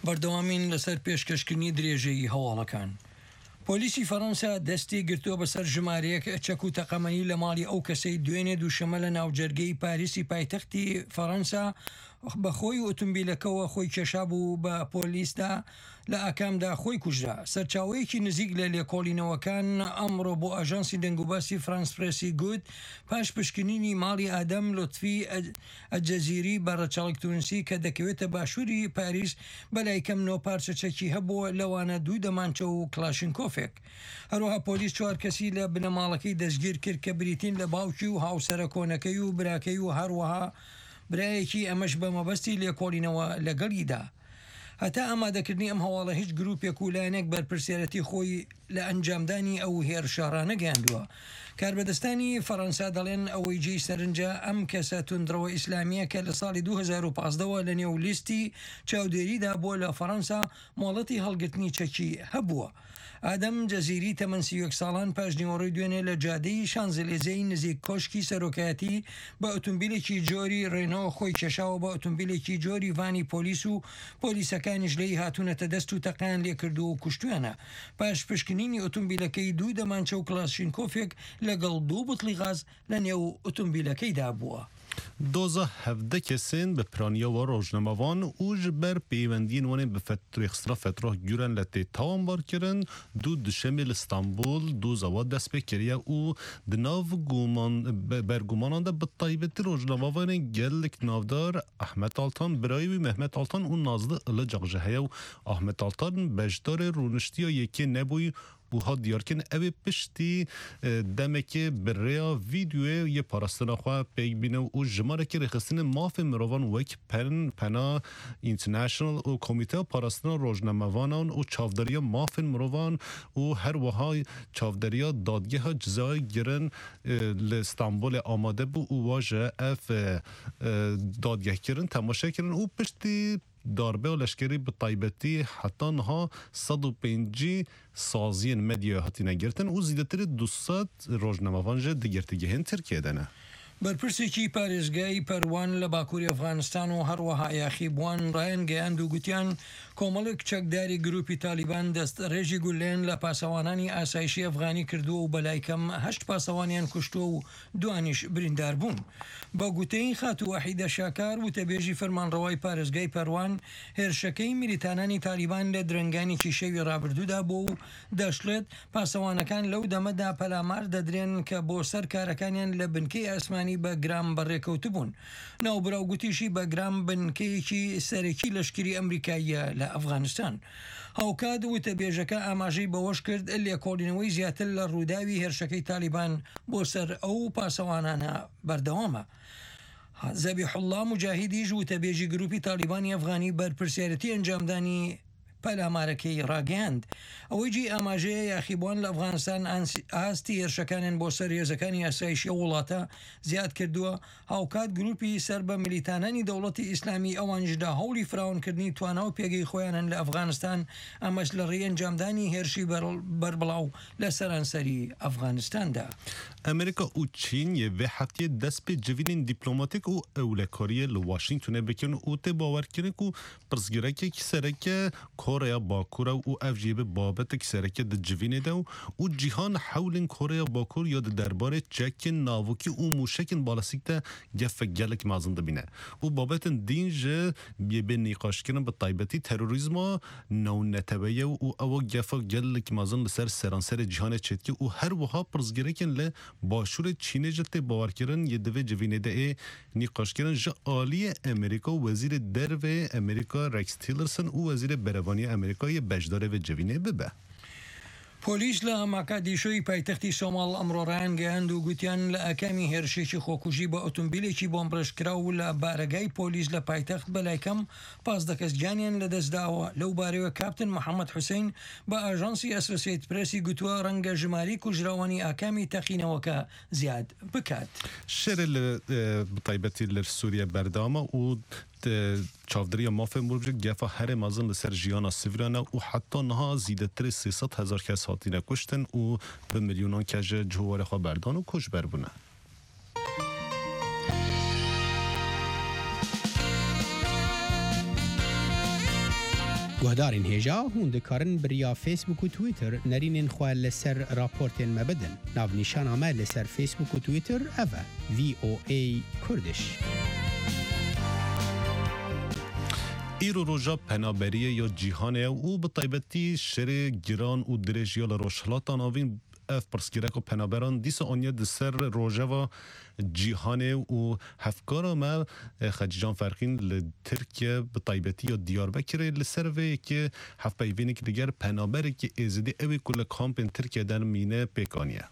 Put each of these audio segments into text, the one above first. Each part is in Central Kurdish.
بەردەوامین لەسەر پێشکەشکردنی درێژەیی هەواڵەکان. پۆلیسی فەڕەنسا دەستی گرتووە بەسەر ژمارەیەک چەک و تەقەمەنی لە ماڵی ئەو کەسەی دوێنێ دووشەمە لە ناوجەرگەی پاریسی پایتەختی فەڕەنسا بەخۆی ئۆتۆمبیلەکەەوە خۆی کێشا بوو بە پۆلیسدا لە ئاکامدا خۆی کوژرا. سەرچاوەیەکی نزیک لە لێکۆڵینەوەکان ئەمڕۆ بۆ ئاژانسی دەنگوباسی فرانس پرێسی گوت پاش پشکنینی ماڵی ئادەم لۆتفی ئەجەزیری بە ڕەچاڵک تونسی کە دەکەوێتە باشووری پاریس بەلای کەم 9 پارچە چەکی هەبووە لەوانە 2 دەمانچە و کلاشنکۆفێک. هەروەها پۆلیس 4 کەسی لە بنەماڵەکەی دەستگیر کرد کە بریتین لە باوکی و هاوسەرە کۆنەکەی و براکەی و هەروەها برایەکی ئەمەش بە مەبەستی لێکۆڵینەوە لەگەڵیدا. هەتا ئامادەکردنی ئەم هەواڵە هیچ گروپێک و لایەنێک بەرپرسیارەتی خۆی لە ئەنجامدانی ئەو هێرشارانە گەیاندووە. کاربەدەستانی فەڕەنسا دەڵێن ئەوەی جێی سەرنجە ئەم کەسە توندرەوە ئیسلامیە کە لە ساڵی 2015ەوە لە نێو لیستی چاودێریدا بۆ لە فەڕەنسا مۆڵەتی هەڵگرتنی چەکی هەبووە. ئادەم جەزیری تەمەن 31 ساڵان پاش نیوەڕۆی دوێنێ لە جادەی شانزەلیزەی نزیک کۆشکی سەرۆکایەتی بە ئۆتۆمبیلێکی جۆری ڕێنەوە خۆی کێشاوە بە ئۆتۆمبیلێکی جۆری ڤانی پۆلیس و پۆلیسەکانیش لەی هاتوونەتە دەست و تەقیان لێکردو و کوشتویانە. پاش پشکنینی ئۆتۆمبیلەکەی 2 دەمانچە و کلاشینکۆفێک لەگەڵ 2 بوتڵی غاز لە نێو ئۆتۆمبیلەکەیدا بووە. دوزا هفده کسین به پرانیا و روزنامه‌وان او جبر پیوندین وانه به فتره فتره گیرن لطه تاوان بار کرن دو دشمل استانبول دو زواد دست بکریه او دناو گومان برگومانان ده به طایبت روزنامه‌وان گلک نافدار احمد آلتان برای و محمد آلتان او نازده اله جاقجه و احمد آلتان بجدار رونشتی یکی نبوی بوها دیار کن اوی پشتی دمک بریا ویدیو یه پاراستنا خواه پیگ بینه و جماره که رخصین ماف مروان وک پنا اینترنشنل و کمیته پاراستنا روزنامه‌وانان و چاوداری ماف مروان و هر وهای چاوداری دادگه ها جزای گرن لستانبول آماده بو و واجه اف دادگه کرن تماشا کرن و پشتی داربه و لشکری به طایبتی حتی نها 105 سازین مدیا هاتی نگرتن و زیدتر 200 روزنامه‌وان جد دیگرتگی هن ترکیه دنه. بەرپرسێکی پارێزگای پەروان لە باکووری ئەفغانستان و هەروەها یاخیبوان ڕایەن گەیاند و گوتیان کۆمەڵک چەکداری گروپی تالیبان دەست ڕێژی گولێن لە پاسەوانانی ئاسایشی ئەفغانی کردووە و بەلایکەم 8 پاسەوانیان کوشتووە و دوانیش بریندار بوون. بە گوتەی خات و وەحیدە شاکار وتەبێژی فەرمانڕەوای پارێزگای پەروان هێرشەکەی میلیتانانی تالیبان لە درنگانێکی شەوی ڕابردوودا بۆ و دەشڵێت پاسەوانەکان لەو دەمەدا پەلامار دەدرێن کە بۆ سەر کارەکانیان لە بنکەی ئاسمانی بە گرام بەڕێکەوت بوون. ناوبراو گوتیشی بە گرام بنکەیەکی سەرەکی لەشکری ئەمریکاییە لە ئەفغانستان. هاوکات وتەبێژەکە ئاماژەی بەوەش کرد لێکۆڵینەوەی زیاتر لە ڕووداوی هێرشەکەی تالیبان بۆ سەر ئەو پاسەوانانە بەردەوامە. زەبیح الله مجاهیدیش وتەبێژی گروپی تالیبانی ئەفغانی بەرپرسیارەتی ئەنجامدانی پەلامارەکەی ڕاگەاند. ئەوەی جی ئاماژەیە یاخیبوان لە ئەفغانستان ئاستی هێرشەکانیان بۆ سەر هێزەکانی ئاسایشی وڵاتە زیاد کردووە. هاوکات گروپی سەر بە میلیتانانی دەوڵەتی ئیسلامی ئەوانشدا هەوڵی فراونکردنی توانە و پێگەی خۆیانن لە ئەفغانستان ئەمەش لە ڕێی ئەنجامدانی هێرشی بربڵاو لە سەرانسەری ئەفغانستاندا. امریکا و چین یه وحدتی دست به جوینین دیپلماتیک و اولکاری لواشنگتون بکن و ته باور کنه که پرسگیره که سرکه کره باکور و افجیب بابت که سرکه د جوینه دو و جهان حول کره باکور یا درباره چک ناوکی و موشک بالستیک ده گف گلک مازن بینه و بابت دینج بی به نقاش کنه به طایبتی تروریسم نو نتبیه و او گف گلک مازن لسر سرانسر جهان چتکی و هر وها پرسگیره کن ل باشور چین جت باور کردن یه دوی جوینه ده نقاش کردن جا عالی امریکا و وزیر درو امریکا رکس تیلرسن و وزیر بروانی امریکا یه بجدار و جوینه ببه. پۆلیس لە ماکادیشۆی پایتەختی سۆماڵ ئەمڕۆ ڕایان گەیاند و گوتیان لە ئەکامی هێرشێکی خۆکوژی بە ئۆتۆمبیلێکی بۆمبڕشکرا و لە بارەگای پۆلیس لە پایتەخت بەلایکەم 15 کەس گیانیان لەدەستداوە. لەو بارەوە کاپتن محەممەد حوسین بە ئاژانسی ئەسۆسیێتد پرێسی گوتووە ڕەنگە ژماری کوژراوانی ئاکامی تەقینەوەکە زیاد بکات. شەر لە تایبەتی لە سووریا بەردەوامە و چاودری مافه مربوط گفت هر مازن لسر جیانا سیورانه و حتی نها زیدتر 300,000 کس هاتینه کشتن و به میلیونان کج جوار خواه بردان و کش بربونه. گهدارین هجا هون دکارن بریا فیسبوک و تویتر نرینین خواه لسر راپورتین مبدن ناو نیشان آمد لسر فیسبوک و تویتر اوه VOA کردش. ایرو روژا پنابریه یا جیهانه او به طیبتی شر گیران و درجیال روشلاتان آوین اف پرسکیرک و پنابران دیس آنیا دسر روژه و جیهانه و هفکارا ما خجیجان فرقین لترکیه به طیبتی یا دیاربکر لسر وی که هف پیوینی که دیگر پنابره که ازدی اوی کل کامپین ترکیه در مینه پیکانیه.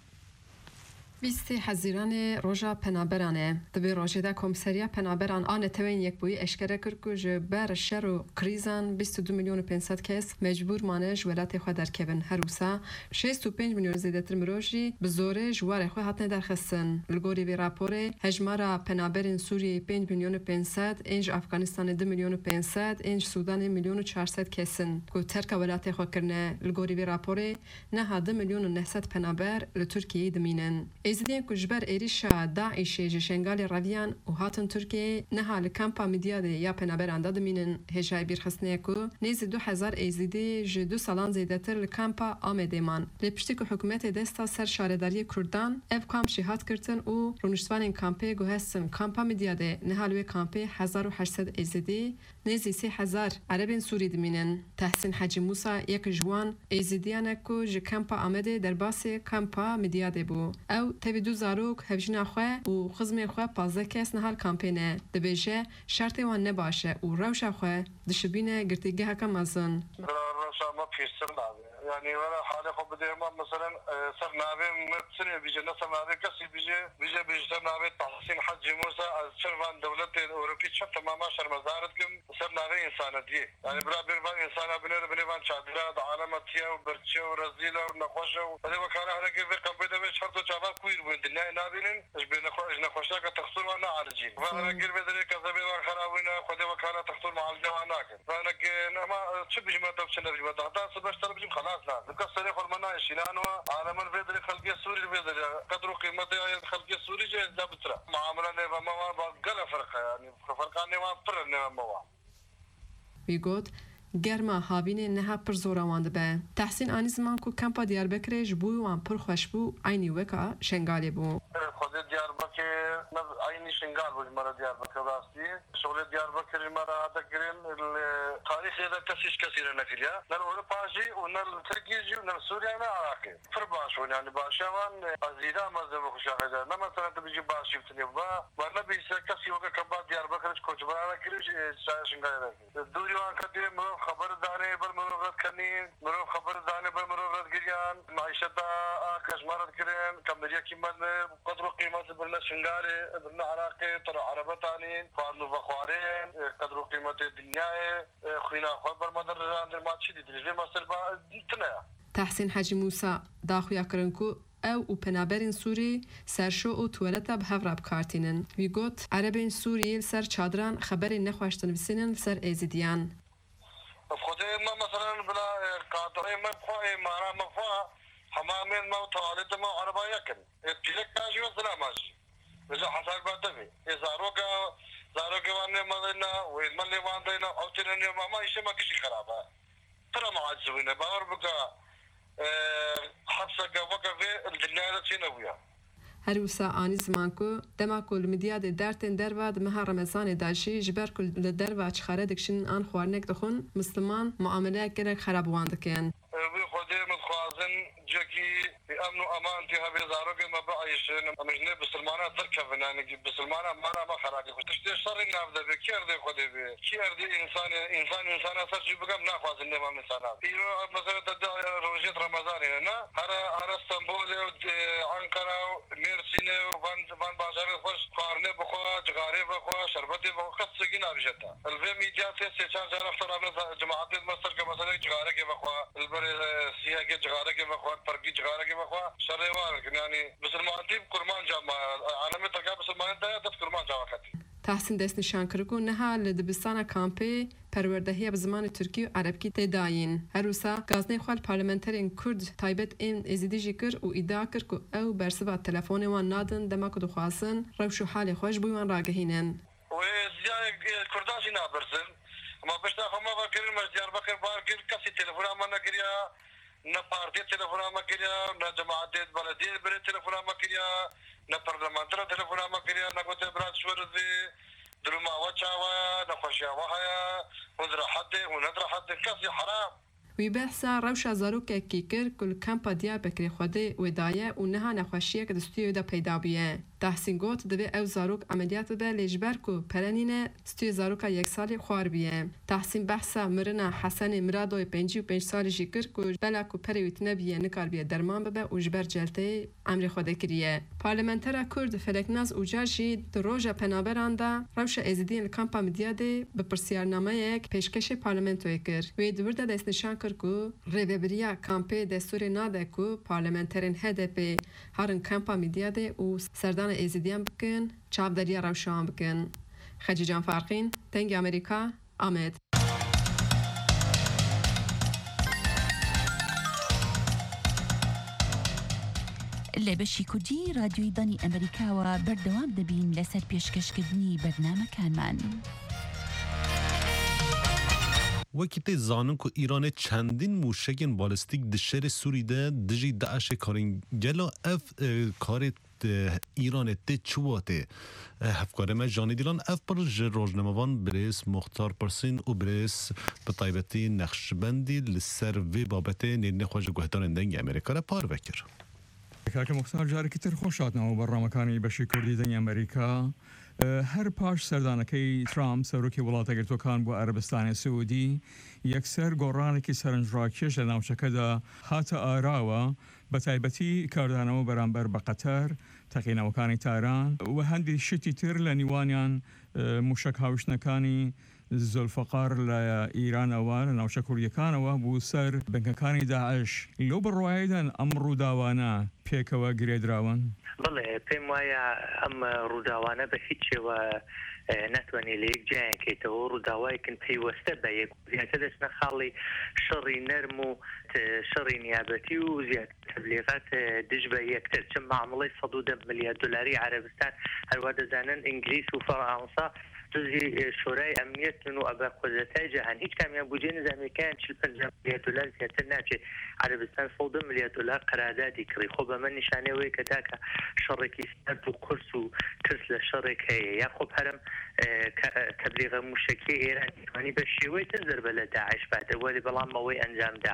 20 حزیران روژا پنابرانه دبی روژه دا کمسریا پنابران آن توین یک بوی اشکره کرد که جبر شر و کریزان 22 میلیون و 500 کس مجبور مانه ولات خود در کبن هروسا 65 میلیون زیادتر مروجی بزوره جوار خود حتن در خستن لگوری وی راپوره هجمارا پنابرین سوریه 5 میلیون و 500 اینج افغانستان 2 میلیون و 500 اینج سودان میلیون و 400 کسن که ترک ولات خود کرنه لگوری وی راپوره نه 2 میلیون و 900 پنابر لترکیه دمینن ازدین کجبر ایریشا داعش جشنگال رویان و هاتن ترکیه نهال کمپا میدیا ده یا پنابر انداد مینن هجای بیرخستنه کو نیز 2000 ازدی ج 2 سالان زیادتر لکمپا آمده مان لپشتی که حکومت دستا سر شارداری کردان اف کام شهاد کردن و رونشتوان کمپه گوهستن کمپا میدیا ده نهال و کمپه 1800 ازدی نیز 3000 عربین سوری دمینن تحسین حاجی موسی یک جوان ازدیانه کو ج کمپا آمده در باس کمپا میدیا ده بو او تبی دو زاروک هفجنا خواه و خزم خواه 15 کس نهال کامپینه دبیجه شرط وان نباشه و روش خواه دشبینه گرتیگه هکم ازن روش ما پیشتر نابه يعني ولا حالة خو بدي ما مثلا صار نابه متسنة بيجي نصر نابه كسي بيجي صار نابه تحسين حج موسى شرفان دولة أوروبية شفت تماما شر مزارتكم صار نابه إنسانة دي يعني برا بيرفان إنسانة بنيفان شادرات عالمتية وبرتشة ورزيلة ونخوشة وهذا وكان هذا كيف كمبيوتر مش حتى شباب كوير بين الدنيا نابين إيش بنخوشة كتخسر وانا عالجين فأنا كير بدري كذبي وخرابينا خدي وكان تخسر مع الجوانب فأنا ما شو بيجي ما تبصنا بيجي ما تحتاج سبشتر بيجي خلاص كسر يخل مناش لأنه عالم الفيدر خلقي السوري الفيدر قدروا قيمته خلقي السوري جاي دبترا معاملة نبى ما قال فرقة يعني فرقة نبى فرق نبى ما بيقول گرما هاوین نه پر زوراواند به تحسین آنی زمان کو کمپا دیاربکر جبوی وان پر خوشبو عینی وکا شنگالی بو خود دیاربکر عینی شنگال بود مرا دیاربکر راستی شغل دیاربکر مرا هذا گرین تاریخ هذا کسیش کثیر نکلیا نر اروپاجی و نر ترکیجی و نر سوریا نه عراقی فر باشون يعني باشوان ازیدا مزه خوشاهده نه مثلا تبیجی باشی بتنی و نبی کسی وکا کمپا دیاربکر کوچبارا کریش شنگالی دوری وان کدی خبر دانه بر مروت کنین مرو خبر دانه بر مروت گریان معیشت کشمارت کرین کمریا کیمت قدر و قیمت برنا شنگاره برنا عراقی تر عربتانین فارنو بخوارین قدر و قیمت دنیای خوینا خود بر مدر در ماچی دیدی ماستر با تنه تحسین حاجی موسی داخویا کرنکو او پنابرین سوری سرشو و توالتا به هفراب کارتینن ویگوت عربین سوری سر چادران خبری نخواشتن بسینن سر ایزیدیان خود ما مثلا بلا قاطعه ما بخواه مارا ما بخواه حمامين ما وطوالد ما عربايا كن بيلك ماجي وزلا ماجي إذا حصل باتبي إذا زاروكا وانا مالنا ويدمالي واندينا أو تنيني ما إيش ما كشي خرابة ترى ما عجبينا باور بقى حبسك وقف الدنيا تشينويا هروسا آنی زمان کو دما کل مدیاد درتن درواد مها رمضان داشی جبر کل دروا چخاره دکشن آن خوارنک دخون مسلمان معامله کرک خراب واندکن بی خودی متخوازن جکی امن و امان تیها بی زاروگی ما بعیشن امجنه بسلمانه درکفن یعنی بسلمانه مارا ما خراقی خود تشتی شر نافده بی کی ارده خودی بی کی ارده انسان اثر جی بگم نخوازن نمام انسانات ایرو مثلا تدا روجت رمضان نه هر استانبول و انقره و مرسینه و van بازار خوش خارنه بخوا جغاره بخوا شربت بخوا خصگی نابجتا الفی میدیات سه چهار جار افتر امن جماعت مستر که مثلا جغاره که بخوا البر سیاه که جغاره که بخوا پرگی جغاره که بخوا شروار یعنی بسلمانتی کرمان جامع عالم ترکا بسلمان ده دست کرمان جامع خطی تحسین دست نشان کرکو نها لدبستان کامپی پروردهی به زمان ترکی و عربی تداین هروسا گازنه خوال پارلمانترین کرد تایبت این ازیدیجی کر و ادعا کر که او برسبا تلفون وان نادن دما کدو خواستن روش و حال خوش بویوان راگهینن و زیاد کرداشی نابرسن ما بشتا خما فکرین مش دیاربکر بار تلفون ما نكريا نبارتي تلفون ما كريا نجماعات بلدية بري تلفون ما كريا نبرلمان تلفون ما كريا نقول برات شورزي درما وچاوا نخوشيا وهايا ونذر حد وندر حد كاسي حرام وی بحثا روشا زاروکه کی کر کل کمپا دیا بکری خوده ودایه و نها نخوشیه که دستیو دا پیدا بیه. تحسین گوت دوی او زاروک عملیات به لیجبر کو پرنینه ستیو زاروکا یک سالی خوار بیه. تحسین بحثا مرنا حسن مرادوی 55 سالی جی کر کو بلا کو پریویت نبیه نکار بیه درمان ببه و جبر جلته امر خوده کریه. پارلمنتر کرد فلکناز اوجاجی در روژا پنابران دا روشا ازدین کمپا مدیا ده به پرسیارنامه یک پیشکش پارلمنتوی کر. وی دورده دست نشان کو ریوبریا کامپی دستور ناده کو پارلمنترین HDP هرن کمپا میدیا ده و سردان ازدیان بکن چابداریا روشان بکن. خجی جان فارقین تنگ امریکا آمد. لبشی کردی رادیوی دانی امریکا و بردوام دبین لسر پیشکشکردنی برنامه کان من. وقتی زانن که ایران چندین موشکین بالستیک دشر سوری ده دجی داعش کارین گلا اف کار ایران ته چواته هفکار ما جانی دیلان اف پر روزنامه‌وان برس مختار پرسین و برس به طایبتی نقشبندی لسر و بابته نیرنه خواج گهدان دنگ امریکا را پار وکر. کاک مختار جاری کتر خوشات نو برنامه‌کانی بشی کردی دنگ امریکا هر پاش سردانکی ترامپ سروکی ولاتا گرتوکان بو عربستان سعودی یکسر گورانکی سرنجراکیش لناوچەکە دا هاتە ئاراوە بە تایبەتی کاردانەوە بەرامبەر بە قەتەر تەقینەوەکانی تاران و هەندی شتی تر لە نیوانیان موشک هاوشنەکانی زولفقار لە ئیرانەوە لە ناوچە کوردیەکانەوە بوو سەر بنکەکانی داعش لەو بڕواایدان ئەم ڕووداوانە پێکەوە گرێدراون بڵێ پێم وایە ئەم ڕووداوانە بە هیچ شێوە ناتوانێت لە یەک جایانکەیتەوە ڕووداوایەکن پەیوەستە بە یەک زیاتر دەچنە خاڵی شەڕی نەرم و شەڕی نیابەتی و زیاتر تەبلیغات دژ بە یەکتر چەند معامڵەی 110 ملیار دلاری عەرەبستان هەروە دەزانن ئینگلیس و فەڕەنسا دزی شورای ئەمنیەتن و ئەبە خۆزەتای جەهان هیچ کامیان بودجێ نظامیەکان 45 ملیار دلار زیاتر ناچێت عەرەبستان 110 ملیار دلار قەراردادی کڕی خۆ بەمە نیشانەوەی کە تاکە شەڕێکی سەرد و قورس و ترس لە شەڕێک هەیە یا خۆ هەرم تەبلیغە موشکی ئێران توانی بە شێوەی تر زەربە لە داعش باتە وەلی بەڵام ئەوەی ئەنجامدا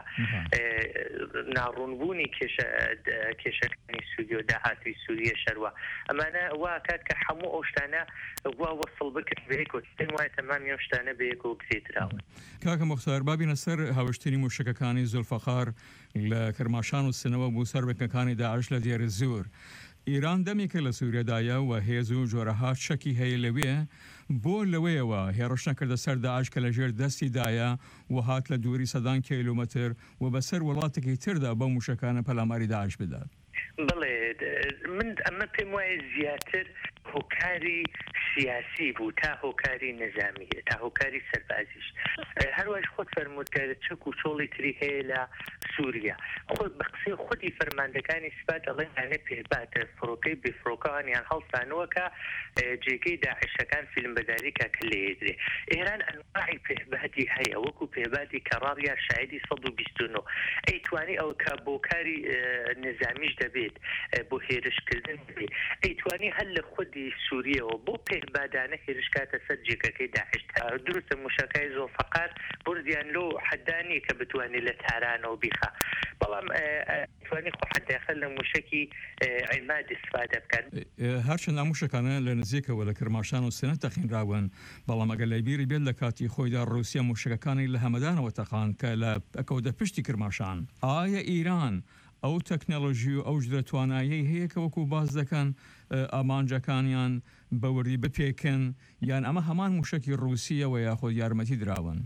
ناڕوونبوونی کێشەکانی سوودی و داهاتوی سووریە شەروە ئەمانە وا کات کە هەموو ئەو شتانە وا وەسڵ بکرد بەیەک و تێن وایە تەمام ئەو شتانە بەیەک و گزێتراون. کاکە مختار بابینە سەر هاوشتنی موشکەکانی زولفەقار لە کرماشان و سنەوە بوو سەر بنکەکانی داعش لە دیێرە زۆر. ئیران دەمێکە لە سووریەدایە و هێز و جۆرەها شەکی هەیە لەوێ بۆ لەوەیەوە هێڕش نەکردە سەر داعش کە لەژێر دەستیدایە و هات لە دووری 100 کیلومتر و بەسەر وڵاتێکی تردا بە موشکانە پەلاماری داعش بدات. بڵێ من ئەمە پێم وایە زیاتر هۆکاری سیاسی بوو تا هۆکاری نەظامیە تا هۆکاری سەربازیش هەروەش خۆت فەرموودکە چەک و چۆڵی تری هەیە لە سووریا خۆت بە قسەی خودی فەرماندەکانی سوپات دەڵێن هەنێ پێباتە فڕۆکەی بفرۆکەوانیان هەڵسانەوە کە جێگەی داعشەکان فیلمبەداریکە کە لێدرێ ئێران ئەنواعی پێباتی هەیە وەکو پێباتی کەڕاڕ یا شایدی 129 ئەیتوانی ئەو کە بۆ کاری نظامیش دەبێت بۆ هێرشکردن دەبێت ئەیتوانی هەر لە خودی سووریەوە بۆ پێبادانە هێرشکاتە سەر جێگەکەی داعش دروستە موشەکەی زۆفەقار بردیان لۆ حەدانی کە بتوانێت لە تارانەوە بیخە بەڵام توانی خۆ حەداخل لە موشکی عیماد استفادە بکەن هەرچەند موشکانە لە نزیکەوە لە کرماشان و سنە تەخینراون بەڵام ئەگەر لە بیری بێت لە کاتی خۆیدا ڕووسیا موشکەکانی لە هەمەدانەوە تەخان کە لە ئەکەوتە پشتی کرماشان ئایا ئیران ئەو تەکنەلۆژی و ئەو ژدەتوانایی هەیە کە وەکو باز دەکەن ئامانجەکانیان بەوردی بپێکن یان ئەمە هەمان موشکی ڕووسیەوە یاخۆ یارمەتی دراون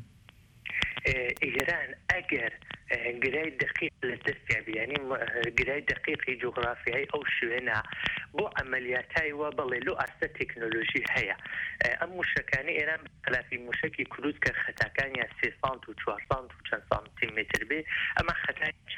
ئیران ئەگەر گرای دقیق لە دەستیا بیانی گرای دقیقی جغرافیایی ئەو شوێنە بۆ ئەمەلیاتای وە بڵێ لۆ ئاستە تەکنۆلۆژی هەیە ئەم موشەکانی ئێران خلافی موشکی کروت کە خەتاکانیان 300 و 400 و چەند سانتیمتر بێ ئەمە خەتای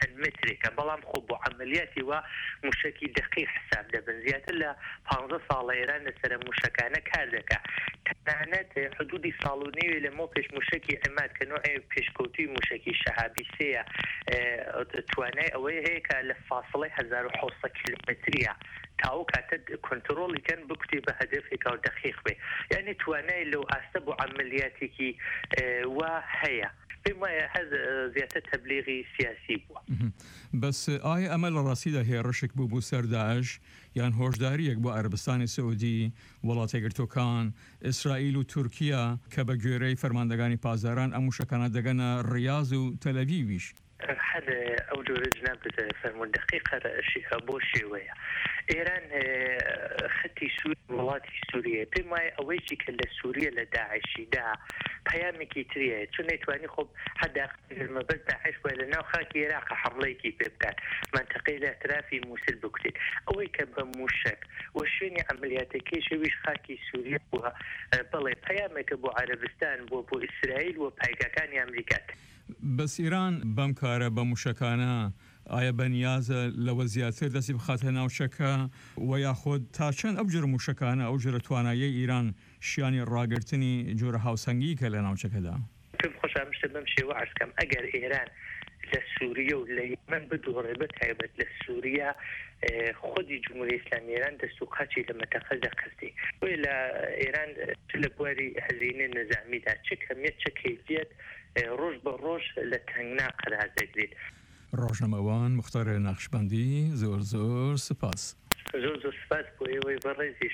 چەند مترێکە بەڵام خۆ بۆ عملیاتی وە موشکی دقیق حساب دەبن زیاتر لە 15 ساڵە ئێران لەسەر موشکانە کار دەکا تەنانەت حدودی ساڵ و نێوێ لەمەوە پێش موشکی عماد کە نوعی پێشکەوتوی موشکی شەهابی سەیە توانای ئەوەی هەیە کە لە فاصلەی 1700 کیلومتریە تاو کاتە کۆنترۆڵی کەن بکوتی بە هەدفێکا و دقیق بێ یعنی توانای لەو ئاستە بۆ عملیاتێکی وا هەیە پێم وایە هەز زیاتر تەبلیغی سیاسی بووە بەس ئایا ئەمە لە ڕاستیدا هێرشێک بوو بۆ سەر داعش یان هۆشداریەک بۆ عەربستانی سعودی وڵاتە یەکگرتووەکان ئیسرائیل و تورکیا کە بە گوێرەی فەرماندەگانی پازاران ئەم موشکانە دەگەنە ڕیاض و تەلەڤیڤیش هەر ئەو جۆرە جناب فەرموون دقیقە بۆ شێوەیە ئێران خەتی وڵاتی سووریە پێم وایە ئەوەیشی کە لە سووریە لە داعشیدا پەیامێکی تریە چون نەیتوانی خۆ حداقمەبەر داعش وە لە ناو خاکی عێراقە حمڵەیەکی پێ بکات منتەقەی لە ئەطرافی مووسڵ بکوتێت ئەوەی کە بە موشک وە شوێنی عملیاتەکەیشەویش خاکی سووریە بووە بەڵێ پەیامێکە بۆ عەرەبستان بۆ ئیسرائیل و پایگەکانی ئەمریکات بەس ئیران بەم کارە بە موشکانە ئایا بەنیازە لەوە زیاتر دەستی بخاتە ناوچەکە و یاخۆت تا چەند ئەو جۆرە موشکانە ئەو جۆرە تواناییە ئیران شیانی ڕاگررتنی جۆرە هاوسەنگی کە لە ناوچەکەدا پێم خۆشە شتە بەم شێوە عەرزکەم ئەگەر ئێران لە سووریە و لە یەمەن بدۆڕێ بە تایبەت لە سووریا خودی جمهوری ئیسلامی ئێران دەست و قاچی لە مەتەقە دەقستی وی لە ئێران لە بواری هەزینە نەزامیدا چ کەمیت چ کەیفیەت ڕۆژ بە ڕۆژ لە تەنگنا قەرار دەگرێت ڕۆژنەمەوان مختار نەخشبەندی زۆر زۆر سپاس زۆر زۆر سپاس بۆ ئێوەی بەڕێزیش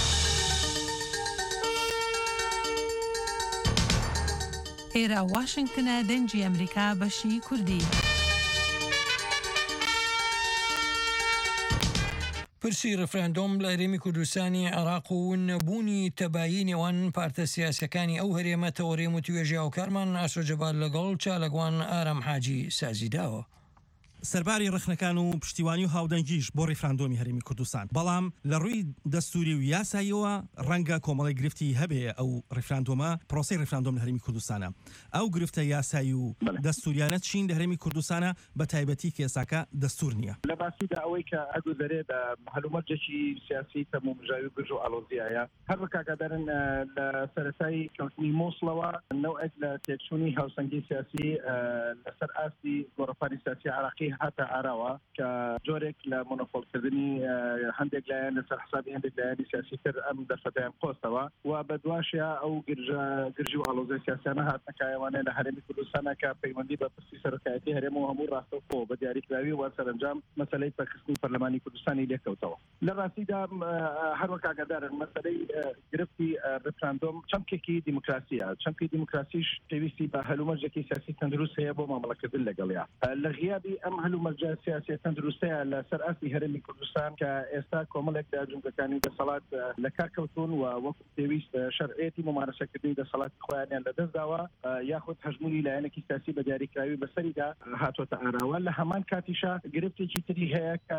ئێرە واشنگتنە دەنجی ئەمریکا بەشی کوردی پرسی ڕفراندۆم لە هەرێمی کوردستانی عێراق و نەبوونی تەبایی نێوان پارتە سیاسەکانی ئەو هەرێمە تەوەڕێم و توێژی هاوکارمان ئاسۆجەبار لەگەڵ چالەگوان ئارام حاجی سازیداوە. سەرباری ڕخنەکان و پشتیوانی و هاودەنگیش بۆ ڕێفراندۆمی هەرێمی کوردستان بەڵام لە ڕووی دەستوری و یاساییەوە ڕەنگە کۆمەڵی گرفتی هەبێ ئەو ڕێفراندۆمە پرۆسی ڕێفراندۆم لە هەرێمی کوردستانە ئەو گرفتە یاسایی و دەستوریانە چین لە هەرێمی کوردستانە بە تایبەتی کێساکە دەستور نییە لە باسیدا ئەوەی کە ئەگوزارێ بە هەلومەرجێکی سیاسی تەمومژاوی گرژ و ئالۆزیایە هەر بەکاکەدارن لە سەرەتایی کەوتنی مۆسڵەوە نەوەک لە تێکچوونی هاوسەنگی سیاسی لەسەر ئاستی گۆڕەپاری سیاسی عێراقی هاتە ئاراوە کە جۆرێک لە مۆنۆپۆلکردنی هەندێک لایەن لەسەر حسابی هەندێک لایەنی سیاسی تر ئەم دەرفەتیان قۆستەوە و بە دواشیە ئەو گرژی و ئالۆزیای سیاسیانە هاتنەکایوانێ لە هەرێمی کوردستانە کە پەیوەندی بە پرسی سەرۆکایەتی هەرێم و هەموو ڕاستەوخۆ بە دیاریکراوی و سەرنجام مەسەلەی پەرخستنی پەرلەمانی کوردستانی لێکەوتەوە لە ڕاستیدا هەروەک ئاگادارن مەسەلەی گرفتی ڕێفراندۆم چەمکێکی دیموکراسیە چەمکی دیموکراسیش پێویستی بە هەلومەرجێکی سیاسی تەندروست هەیە بۆ مامەڵەکردن لەگەڵیا لە غیابی ئەم هەلومەرجە سیاسی تەندروستەیە لەسەر ئاستی هەرێمی کوردستان کە ئێستا کۆمەڵێک لە جومگەکانی دەسەڵات لە کار کەوتون و وەکو پێویست شەرعێتی ممارەسەکردنی دەسەڵاتی خۆیانیان لەدەستداوە یاخود هەژمونی لایەنێکی سیاسی بە دیاریکراوی بەسەریدا هاتوۆتە ئاراوە لە هەمان کاتیشا گرفتێکی تری هەیە کە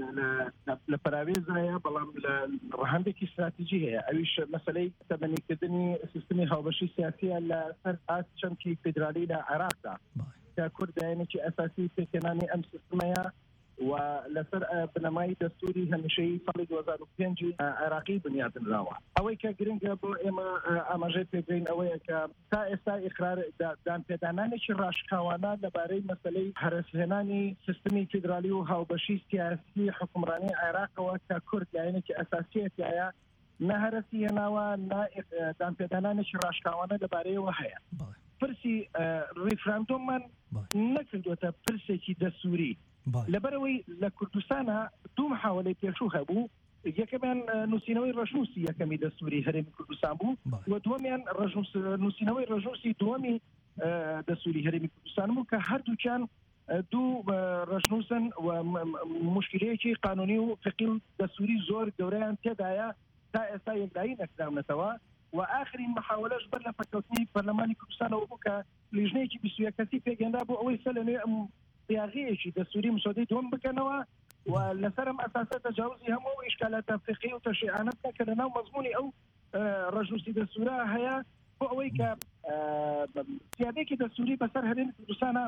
لە پراوێزایە بەڵام لە ڕەهەندێکی استراتیجی هەیە ئەویش مەسەلەی تەبەنیکردنی سیستمی هاوبەشی سیاسیە لەسەر ئاست چەمکی فیدرالی لە عێراقدا کە کوردایەنێکی ئەساسی پێکێنانی ئەم سیستمەیە و لەسەر بنەمای دەستوری هەمیشەیی ساڵی 2005 عێراقی بنیادنراوە ئەوەی کە گرنگە بۆ ئێمە ئاماژەی پێبین ئەوەیە کە تا ئێستا ئیقرار دانپێدانانێکی ڕاشکاوانە لەبارەی مەسەلەی هەرسهێنانی سیستمی فیدرالی و هاوبەشی سیاسی حکومڕانی عێراقەوە کە کورد لایەنێکی ئەساسیەتایە نە هەرسی هێناوە نە دانپێدانانێکی ڕاشکاوانە لەبارەیەوە هەیە پرسی ڕێفراندۆممان نەکردوێتە پرسێکی دەستوری لەبەرەوەی لە کوردستانە دوو محاولەی پێشوو هەبوو یەکەمیان نووسینەوەی ڕەشنووسی یەکەمی دەستوری هەرێمی کوردستان بوو و دووەمیان نووسینەوەی ڕەشنووسی دووەمی دەستوری هەرێمی کوردستان بوو کە هەردووکیان دوو ڕەشنووسن و مشکلەیەکی قانونی و فقی و دەستوری زۆر گەورەیان تێدایە تا ئێستا یەکلایی نەکراونەتەوە و ئاخرین محاولەش بەر لە پەکەوتنی پەرلەمانی کوردستانەوە بوو کە لیژنەیەکی 21 کەسی پێگەندا بۆ ئەوەی سەر لەنوێ ئەم سیاغەیەکی دەستوری مسودەی دووەم بکەنەوە و لەسەرم ئەساسە تەجاوزی هەموو ئیشکالاتە فقهی و تەشریعانە بکەن کە لەناو مەزموونی ئەو ڕەشنووسی دەستورە هەیە بۆ ئەوەی کە سیادێکی دەستوری بەسەر هەرێمی کوردستانە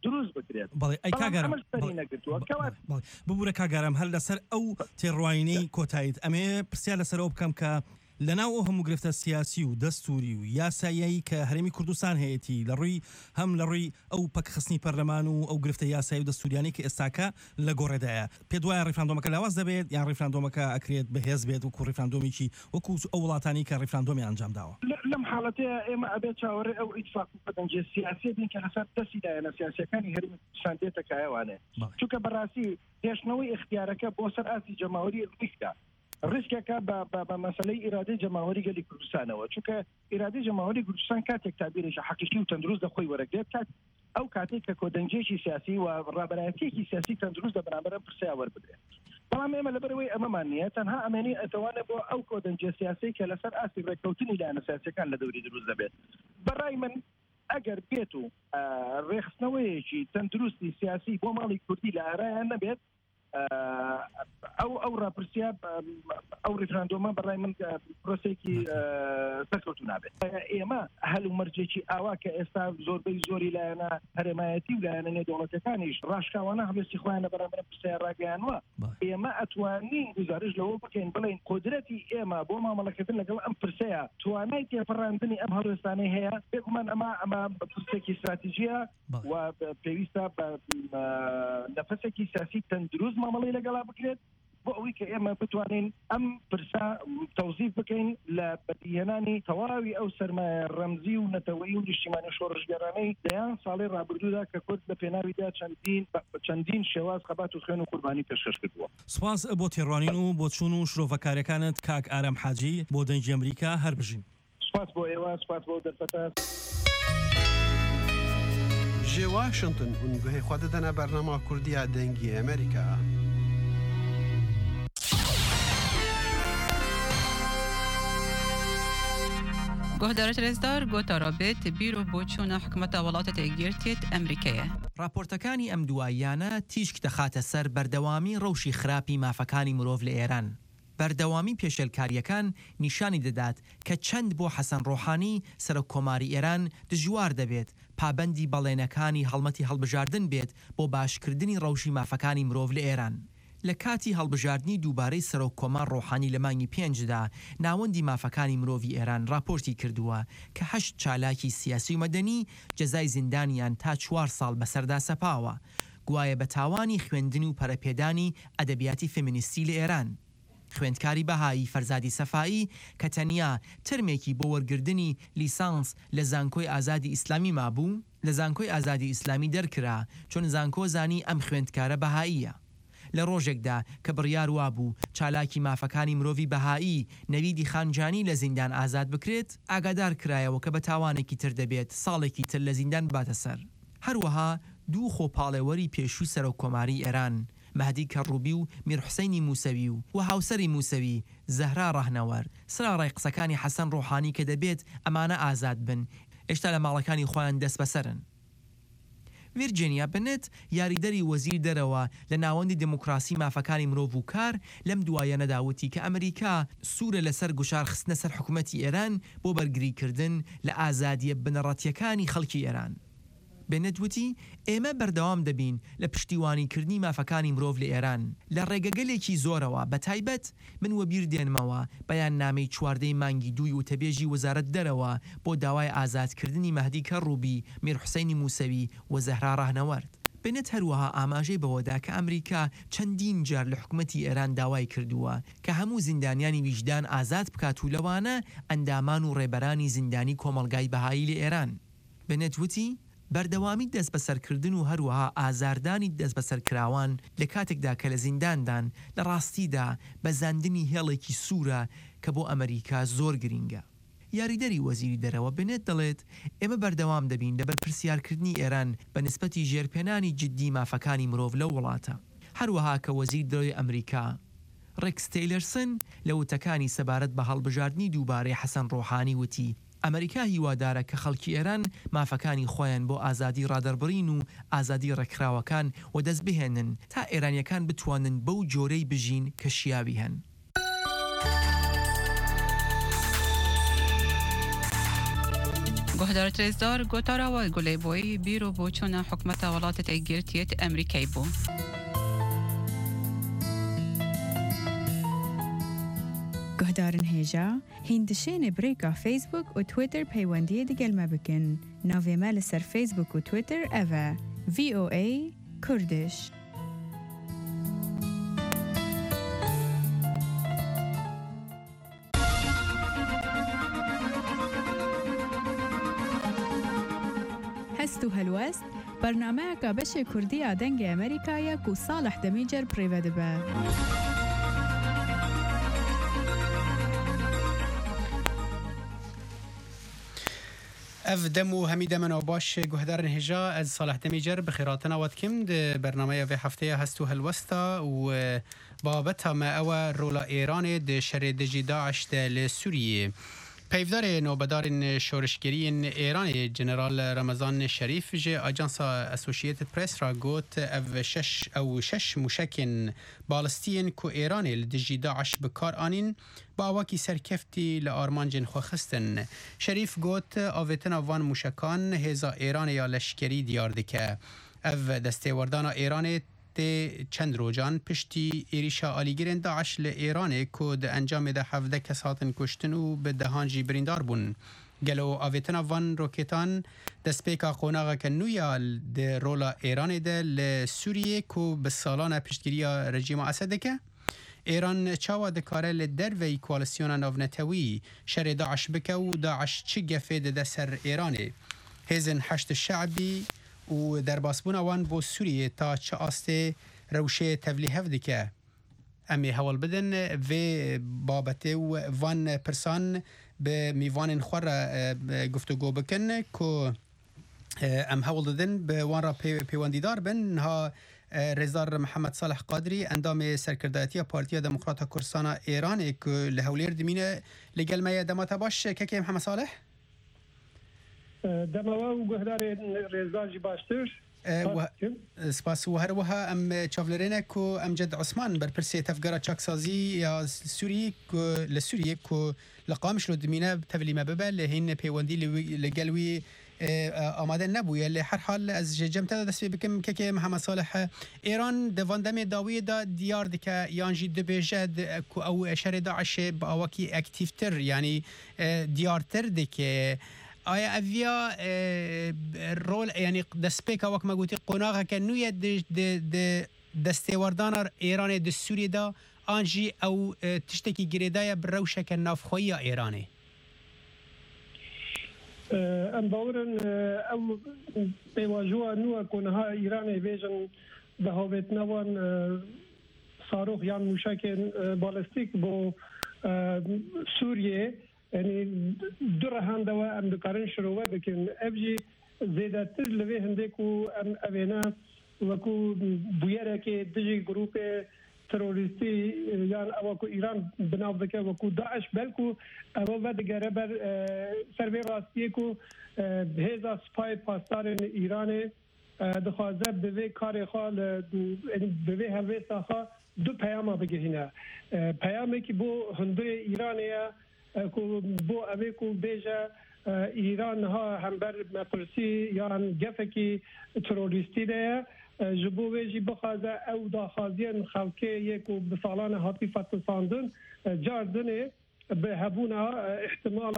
دروست بکرێت بەڵێ ئەی کاگەرم ببوورە کاگەرم هەر لەسەر ئەو تێڕواینەی کۆتاییت ئەمێ پرسیار لەسەرەوە بکەم کە لەناو ئەو هەموو گرفتە سیاسی و دەستوری و یاسایی کە هەرێمی کوردستان هەیەی لە ڕووی هەم لە ڕووی ئەو پەکخستنی پەرلەمان و ئەو گرفتە یاسایی و دەستوریانی کە ئێستاکە لە گۆڕێدایە پێ دوایە ڕیفراندۆمەکە لاواز دەبێت یان ڕیفراندۆمەکە ئەکرێت بەهێز بێت وەکو ڕیفراندۆمێکی وەکو ئەو وڵاتانی کە ڕیفراندۆمی ئەنجام داوە لەم حاڵەتەیە ئێمە ئەبێت چاوەڕێ ئەو ئیتفاق و پەتەنجە سیاسی بین کە لەسەر دەستیدایەنە سیاسیەکانی هەرێمی کوردستان دێتە کایەوانێ چونکە بەڕاستی هێشتنەوەی اختیارەکە بۆ سەر ئاستی جەماوەری ڕیسکە ڕیسکەکە بە مەسەلەی ئیرادەی جەماوەری گەلی کوردستانەوە چونکە ئیرادەی جەماوەری کوردستان کاتێک تابیرێکی حەقیقی و تەندروست دەخۆی وەرەگرێت کات ئەو کاتێک کە کۆدەنجێکی سیاسی و ڕابەرایەتێکی سیاسی تەندروست دە بەرامبەر پرسیار وەربدرێت بەڵام ئێمە لەبەرەوەی ئەمەمان نییە تەنها ئەمێنی ئەتەوانە بۆ ئەو کۆدەنجە سیاسی کە لەسەر ئاستی ڕێککەوتنی لایەنە سیاسیەکان لە دەوری دروست دەبێت بەڕای من ئەگەر بێت و ڕێخستنەوەیەکی تەندروستی سیاسی بۆ ماڵی کوردی لە ئارایان نەبێت ئەو ڕاپرسیا ئەو ریفراندۆمە بەڕای من پرۆسێکی سەرکەوتو نابێت ئێمە هەل و مەرجێکی ئاوا کە ئێستا زۆربەی زۆری لایەنە هەرێمایەتی و لایەنە نێودەوڵەتەکانیش ڕاشکاوانە هەمێستی خۆیان لە بەرامبەر پرسیار ڕاگەیانوە ئێمە ئەتوانین گزارش لەوە بکەین بڵین قدرەتی ئێمە بۆ مامەڵەکردن لەگەڵ ئەم پرسەیە توانای تێپەڕاندنی ئەم هەڵوێستانەی هەیە بێگومان ئەمە پرسێکی استراتیژیە و پێویستە بە نەفەسێکی سیاسی تەندروست مامەڵەی لەگەڵا بکرێت بۆ ئەوەی کە ئێمە بتوانین ئەم پرسا تەوزیف بکەین لە بەدیهێنانی تەواوی ئەو سەرمایە ڕەمزی و نەتەوەیی و نیشتیمانی شۆڕژگەرانەی دەیان ساڵی ڕابردوودا کە کورد لە پێناویدا چەندین شێواز خەبات و خوێن و قوربانی پێشکەش کردووە. سوپاس بۆ تێڕوانین و بۆ چوون و شرۆڤەکارەکانت کاک ئارەم حاجی بۆ دەنگی ئەمریکا هەر بژین. سوپاس بۆ ئێوە سوپاس بۆ دەرفەتە. ji Washington hûn guhê xwe didine bernama Kurdiya dengî Amerîka. گهدارت رزدار گوتارابێت بیرۆ بۆ چوونە حکومەتە وڵاتە تێگیرتێت ئەمریکایە. راپۆرتەکانی ئەم دواییانە تیشک دەخاتە سەر بەردەوامی ڕەوشی خراپی مافەکانی مرۆڤ لە ئێران. بەردەوامی پێشێلکاریەکان نیشانی دەدات کە چەند بۆ حەسەن ڕۆحانی سەرۆک کۆماری ئێران دژوار دەبێت پابەندی بەڵێنەکانی هەڵمەتی هەڵبژاردن بێت بۆ باشکردنی ڕەوشی مافەکانی مرۆڤ لە ئێران. لە کاتی هەڵبژاردننی دووبارەی سەرۆک کۆمار ڕۆحانی لە مانگی 5دا ناوەندی مافەکانی مرۆڤی ئێران راپۆرتی کردووە کە 8 چالاکی سیاسی و مەدەنی جەزای زیندانیان تا 4 ساڵ بەسەردا سەپاوە گوایە بە تاوانی خوێندن و پەرەپێدانی ئەدەبیاتی فێمینیستی لە ئێران. خوێندکاری بەهایی فەرزادی سەفایی کە تەنیا ترمێکی بۆ وەرگردنی لیسانس لە زانکۆی ئازادی ئیسلامی مابوو لە زانکۆی ئازادی ئیسلامی دەرکرا چۆن زانکۆ زانی ئەم خوێندکارە بەهاییە. لە ڕۆژێکدا کە بڕیار وابوو چالاکی مافەکانی مرۆڤی بەهایی نەویدی خانجانی لە زیندان ئازاد بکرێت ئاگادار کرایەوە کە بە تاوانێکی تر دەبێت ساڵێکی تر لە زیندان باتە سەر. هەروەها دوو خۆپاڵێوەری پێشووی سەرۆک کۆماری ئێران مەهدی کەڕوبی و میرحوسەینی موسەوی و هاوسەری موسەوی زەهرا ڕاهنەوەر سراڕای قسەکانی حەسەن ڕۆحانی کە دەبێت ئەمانە ئازاد بن هێشتا لە ماڵەکانی خۆیان دەست بەسەرن. ڤیرجینیا بنت یاریدەری وەزیر دەرەوە لە ناوەندی دموکراسی مافەکانی مرۆڤ و کار لەم دوایە نەداوتی کە ئەمریکا سوورە لەسەر گوشار خستنە سەر حکوومەتی ئێران بۆ بەرگریکردن لە ئازادیە بنەڕەتیەکانی خەڵکی ئێران. بنتوتی ئێمە بەردەوام دەبین لە پشتیوانیکردنی مافەکانی مرۆڤ لە ئێران لە ڕێگەگەلێکی زۆرەوە بە تایبەت من وە بیر دێنمەوە بەیان نامەی 14 مانگی 2 و تەبێژی وەزارەت دەرەوە بۆ داوای ئازادکردنی مەهدی کەڕوبی میرحوسەینی موسەوی و زەهرا ڕاهنەوەرد. بنت هەروەها ئاماژەی بەوەدا کە ئەمریکا چەندین جار لە حکوومەتی ئێران داوای کردووە کە هەموو زیندانیانی ویژدان ئازاد بکات و لەوانە ئەندامان و ڕێبەرانی زیندانی کۆمەڵگای بەهایی لە ئێران. بنت وتی بەردەوامی دەست بەسەرکردن و هەروەها ئازاردانی دەست بەسەرکراوان لە کاتێکدا کە لە زینداندان لە ڕاستیدا بە زاندنی هێڵێکی سوورە کە بۆ ئەمریکا زۆر گرینگە. یاریدەری وەزیری دەرەوە بنێت دەڵێت ئێمە بەردەوام دەبین لەبەر پرسیارکردنی ئێران بە نسبەتی ژێرپێنانی جددی مافەکانی مرۆڤ لەو وڵاتە. هەروەها کە وەزیر دەرەوەی ئەمریکا ڕێکس تەیلەرسن لە وتەکانی سەبارەت بە هەڵبژاردننی دووبارەی حەسەن ڕۆحانی وتی ئەمریکا هیوادارە کە خەڵکی ئێران مافەکانی خۆیان بۆ ئازادی ڕادەربڕین و ئازادی ڕێکخراوەکان و دەست بهێنن تا ئێرانیەکان بتوانن بەو جۆرەی بژین کە شیاوی هەن. گهدار رزدار گوتارا و گلی بوی بیرو بوچون حکمت ولایت ایگرتیت امریکایی بو. گهدارن هیجا هندشین بریکا فیسبوک و تویتر پیوندی دیگل مبکن. ناوی مال سر فیسبوک و تویتر اوه VOA کردش. هستو هلوست برنامه کابش کردی آدنگ امریکایی کو صالح دمیجر پریوده به. اف دمو حمید من باش گهدار هجا از صالح دمیجر بخیراتنا واتکم ده برنامه و هفته هستو هلوستا و بابتها ما او رولا ایران ده شر دجی داعش ده لسوریه. پیفدار نوبدار شورشگری ایران جنرال رمضان شریف جه آجانس اسوسییتد پرس را گوت او شش موشکن بالستین کو ایران لدجی داعش بکار آنین با آواکی سرکفتی لآرمان جن خوخستن. شریف گوت آویتنا وان موشکان هزا ایران یا لشکری دیار دکه. او دسته وردان ایران چند روزان پشتی ایریشا آلیگیرن داعش لإیران که ده انجام ده 17 کس هاتن کشتن و به دهانجی بریندار بون. گلو آویتنا وان روکتان دسپیکا قوناغا که نویا ده رولا ایران ده لسوریه که به سالان پشتگیری رژیم اسد که ایران چاوا دکاره لدر و کوالسیون ناونتوی شر داعش بکه و داعش چی گفه ده سر ایرانه. هزن حشد شعبی و در باسبون وان بو سوریه تا چه آسته روشه تبلیه هفته که امی حوال بدن و بابته و وان پرسان به میوان خور گفتگو بکن که ام حوال دادن به وان را پیواندیدار بن ها رزدار محمد صالح قادری اندام سرکرداتی پارتی دموکرات کردستان ایران که لحولیر دمینه لگل ما دمات باش که محمد صالح دماوا و گهدار رزداجی باشتر سپاس و هر وها ام چافلرینه کو ام جد عثمان بر پرسی تفگرا چاکسازی یا سوریه کو لسوریه کو لقامش رو دمینه تبلیمه ببل هین پیوندی لگلوی آماده نبویه لی هر حال از جمعه دست بکم که محمد صالح ایران دواندم داوی دا دیار دکه یانجی دبیجد کو او شر داعش با آواکی اکتیفتر یعنی دیارتر دکه آیا اویا رول یعنی دسپیک وقت ما گویی قناعه که نوی دسته وردان ایران د سوریه دا آنجی او تشتکی گریدای بروشه که نافخویی ایرانی ام باورن او بواجوه نوع کنها ایرانی بیشن به هویت نوان صاروخ یا موشک بالستیک با سوریه یعنی دور هنده و ام دکارن شروع بکن ابجی زیاده تر لوی هنده کو ام اوینا و کو بویره که دیجی گروپ تروریستی یعنی او کو ایران بناو دکه و کو داعش بلکو او و دگره بر سروی راستی کو هزا سپای پاسدار ایران دخوازه به وی کار خال به وی هلوی ساخا دو پیام بگهینه پیامی که بو هنده ایرانیه کو بو اوی کو بیجا ایران ها هم بر مپرسی یا هم گفکی تروریستی ده جبو ویجی بخوازه او داخازین خلقه یکو بسالان هاتی فتساندن جاردنه به هبونا احتمال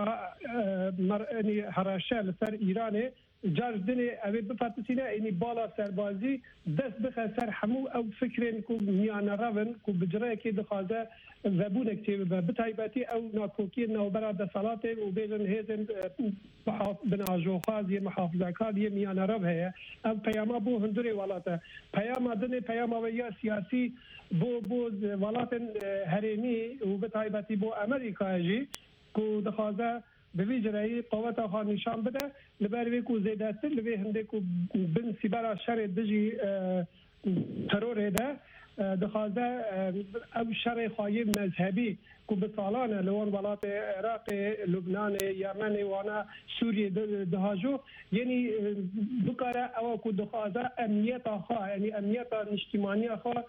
هراشه لسر ایرانه جاردنه اوی بفتسینه اینی بالا سربازی دست بخواه سر همو او فکرین کو میان روان کو بجره که دخوازه زبون کتیب بتایباتی او ناکوکی نوبرا دسالاته و بیزن هیزن بناجو خازی محافظه کاری میان رب هیا او پیاما بو هندوری ولاته پیاما دنه پیاما و یا سیاسی بو ولات هرینی و بتایباتی بو امریکا جی کو دخوازه به ویژه قوت آخر نشان بده لبری کو زیادتر لبی هنده کو بن سیبرا شر دجی ترور ده دخوازه او شر خواهی مذهبی کو به سالان لون ولات عراق لبنان یمن وانا سوریه دهاجو یعنی بکاره او کو دخوازه امنیت آخر یعنی امنیت اجتماعی آخر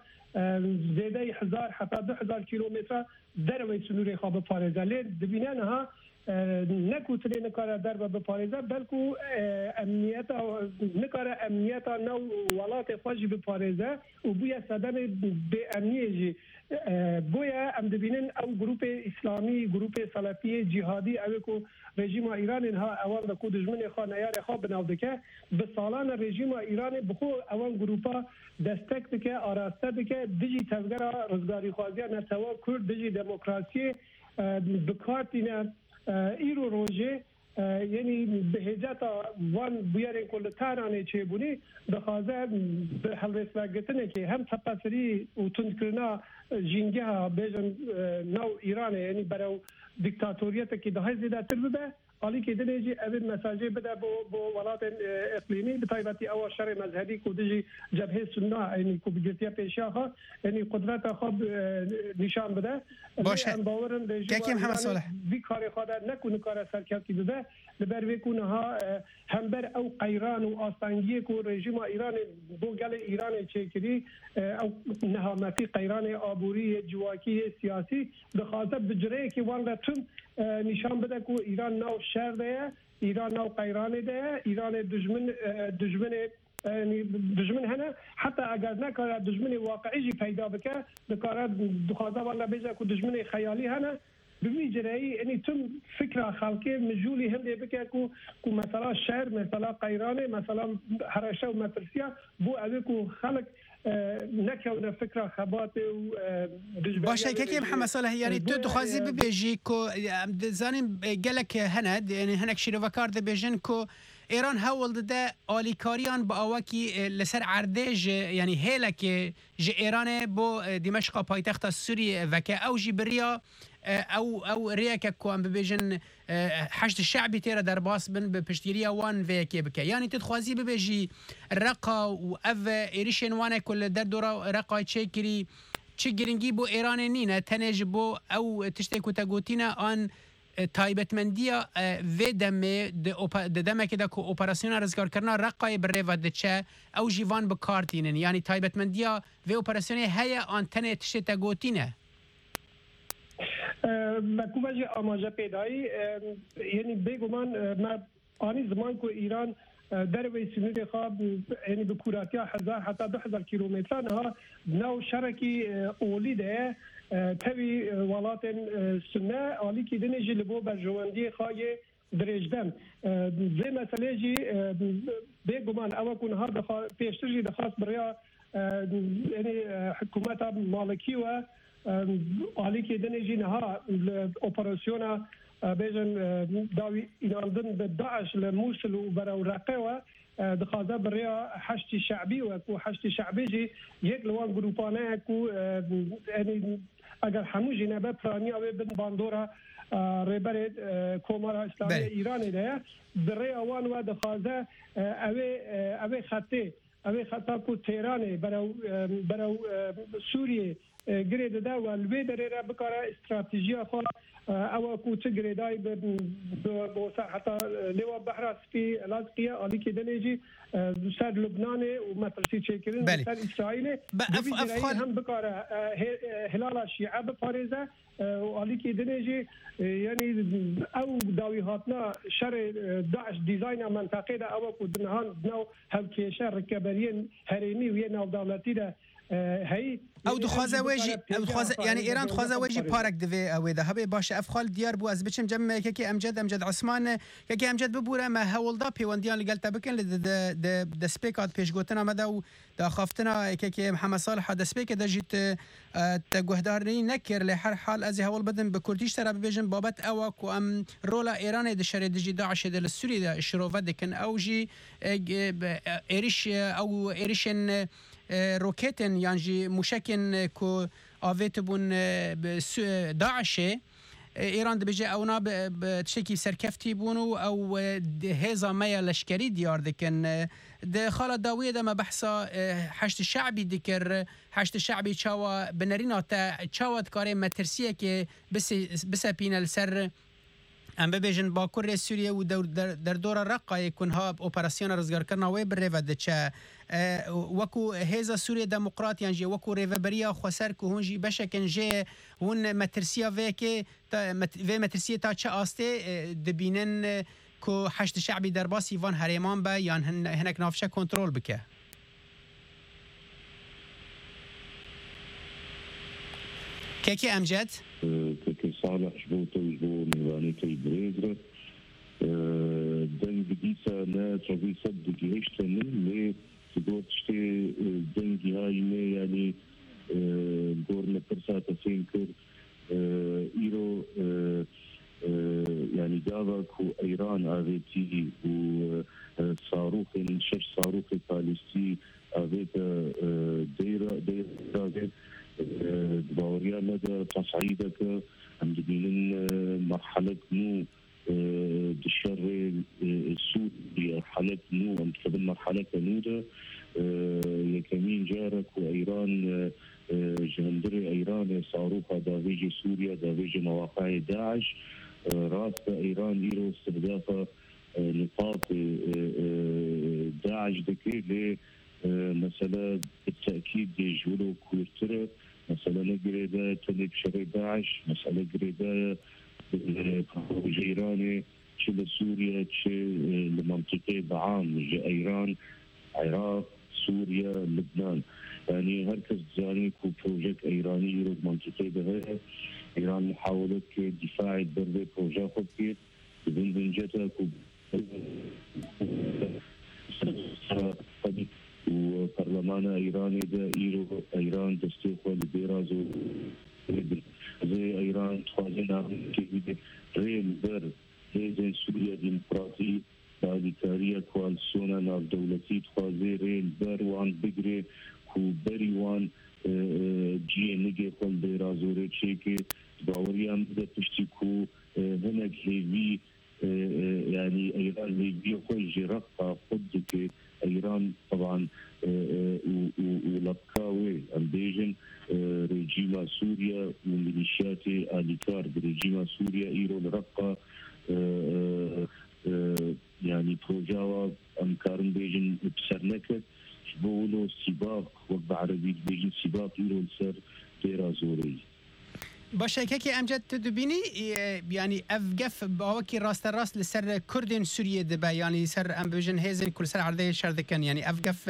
زیاده 1000 حتی 2000 کیلومتر در وی سنوری خواب فارزه لی دبینه ها نکوتری نکاره در به پاریزه بلکو امنیت نکاره امنیت نو ولات خواجی به پاریزه و بویا صدم به امنیه جی بویا ام دبینن او گروپ اسلامی گروپ سلفی جهادی او کو رژیم ایران ها اول کو دشمن خو نیار خو بناو که به سالان رژیم ایران بخو اول گروپا دستک دکه آراسته دکه دیجی تزگرا روزگاری خوازی نتوا کرد دیجی دموکراسی بکارتینه ایرو روزه یعنی به هجتا وان بیارن کل تارانه چه بونی بخوازه به حل رسوگتنه که هم تپسری و تندکرنا جنگه ها بیجن نو ایرانه یعنی برای دیکتاتوریت که ده زیده تر بده حالی که دنیجی اول مساجه بده با ولات اقلیمی بطایبتی اول شر مذهبی که دیجی جبهه سنه یعنی که بگرتیا پیشیا ها یعنی قدرت خواب نشان بده باشه که محمد صالح بی کار خود نکنه کار سرکرتی بده لبر ویکونه ها همبر او قیران و آستانگی که رژیم ایران بوگل ایران چکری او نهامتی قیران آبوری جواکی سیاسی بخاطر بجره که وان را تون نشان بده که ایران نو شر ده ایران نو قیران ده ایران دشمن هنه حتی اگر نکاره دشمن واقعی پیدا بکه بکاره دخوازه والا بیجه که دشمن خیالی هنه بمی جرایی یعنی تم فکر خلقی مجولی هم ده بکه که مثلا شهر مثلا قیرانه مثلا هرشه و مترسیه بو اوه که خلق نکونه فکر خبات و باشه که محمد صالح یعنی تو دخوازی ببیجی که زانیم گلک هند یعنی هنک شیرو وکار ده بیجن که ایران هول ده آلیکاریان با آوکی لسر عردج یعنی هیله که جه ایران با دمشق پایتخت سوریه و که او جی بریا او ریا که کوام ببیجن حشد شعبی تیرا در باس بن بپشتیریا وان و که بکه یعنی تدخوازی ببیجی رقا و او ایریشن وانه کل در دورا رقا چه کری چه گرنگی بو ایران نینه تنج بو او تشتکو تگوتینا آن تایبەتمەندیە vê demê di demekê de ku operasyona rizgarkirina reqayê bi rêva diçe ew jî van bikartînin yanî taybetmendiya vê operasyonê heye an tenê tiştê te gotîne مکوبه آماجه پیدایی یعنی بگمان ما آنی زمان که ایران در وی سنوی خواب یعنی به کوراتیا 1000 حتی 2000 کیلومتران ها نو شرکی اولی ده تبی ولات سنه آلی که دنیجی لبو برجواندی خواهی درجدن زی مسئله جی بگمان اما کنها پیشتر جی دخواست برای یعنی حکومت مالکی و آلی که دنیجی نها اپراسیونا بیجن داوی ایراندن به داعش لموصل و برای رقه و دخوازه برای حشد شعبی و کو حشد شعبی جی یک لوان گروپانه کو یعنی اگر همون جنبه پرانی آوه بن باندورا ریبر کومارا اسلامی ایران ده برای آوان و دخوازه اوه خطه کو تیرانه برای سوریه گرید ده و الوی دره را بکاره استراتیجی خواه او کو چه گریدای به حتی لیوا بحر سپی لازقیه آلی که دنیجی سر لبنان و مترسی چکرین سر اسرائیل افغان هم بکاره هلال شیعه بپاریزه و آلی که دنیجی یعنی او داوی هاتنا شر داعش دیزاین منطقه ده او کو دنهان نو هلکیشه رکبرین هریمی و یه نو دولتی ده هی او دخوازه ویجی یعنی ایران دخوازه ویجی پارک دوی او ده هبه باشه افخال دیار بو از بچم جمع که امجد عثمان که امجد ببوره ما هولدا پیوندیان لگل تبکن د سپیکات پیش گوتنا مدا و دا خافتنا که محمد صالح د سپیک د جیت تگهدارنی نکر له هر حال از هول بدن به کردیش تر ببیجن بابت او کو ام رولا ایران د شری د جی داعش د سوری د شروفه دکن او جی ایریش او ایریشن روکتن یعنی موشکن کو آویت بون داعشه ایران دبیجه اونا بتشکی سرکفتی بونو او هزا میا لشکری دیار دکن ده خاله داویه ده ما بحثا حشد شعبی دکر حشد شعبی چاوا بنرینا تا چاوا دکاره مترسیه که بس پینل سر ام ببیجن باکوور سوریه و در دور رقا یکون ها اپراسیون رزگار کرنا و بر ریو دچه وکو هیزا سوریه دموکرات یعنی وکو ریو بریا خسر که هونجی بشکن جه هون مترسیا وکه و مترسیه تا چه آسته دبینن که حشد شعبی در باسی وان هریمان با یا هنک نافشه کنترل بکه كيكي أمجد؟ كيكي صالح جبوته وجبو نيراني كي بريزر دنج ديسا نا تربي صدق هشتن لي تقول تشتي دنج هاي يعني قورنا برساتا فينكر إيرو يعني دافاك وإيران أغيتي وصاروخ شش صاروخ باليستي أغيتا ديرا باوريا لدى تصعيدك عم دبينن مرحلة نو الشر السوري مرحلة نو عم تقبل مرحلة نودة يكمين جارك وإيران جهندري إيران صاروخها دافيجي سوريا دافيجي مواقع داعش راس إيران إيرو استهداف نقاط داعش دكي مسألة بالتأكيد يجولوا كورترة مسألة قريدة تلك شري داعش مسألة قريدة جيراني تشل سوريا تشل المنطقة بعام إيران عراق سوريا لبنان يعني هركز زاني كو بروجيكت إيراني يرد منطقة بها إيران محاولة دفاع برد بروجيكت خبكت بنجتها كو وبرلمان إيراني ده إيران تستيقظ لبيرازو زي إيران تخازنا كده ريل بر هيزن سوريا ديمقراطي بالكارية كوالسونا ناف دولتي تخازي ريل بر وان بقري كو بري وان جي نجي قل بيرازو ريتشيكي باوريان ده تشتكو هناك هيفي يعني إيران هيفي خوش رقا قدك إيران طبعا ولبكاوي البيجن رجيم سوريا وميليشيات آليكار برجيم سوريا إيرو لرقا يعني بروجاوا أمكارن بيجن بسرنكت بولو سباق وبعربي بيجن سباق إيرو لسر ديرا زوري باشه که امجد تدبینی یعنی افگف با وکی راست لسر کردین سوریه دبا یعنی سر ام بجن هیزن کل سر عرضه شردکن یعنی افگف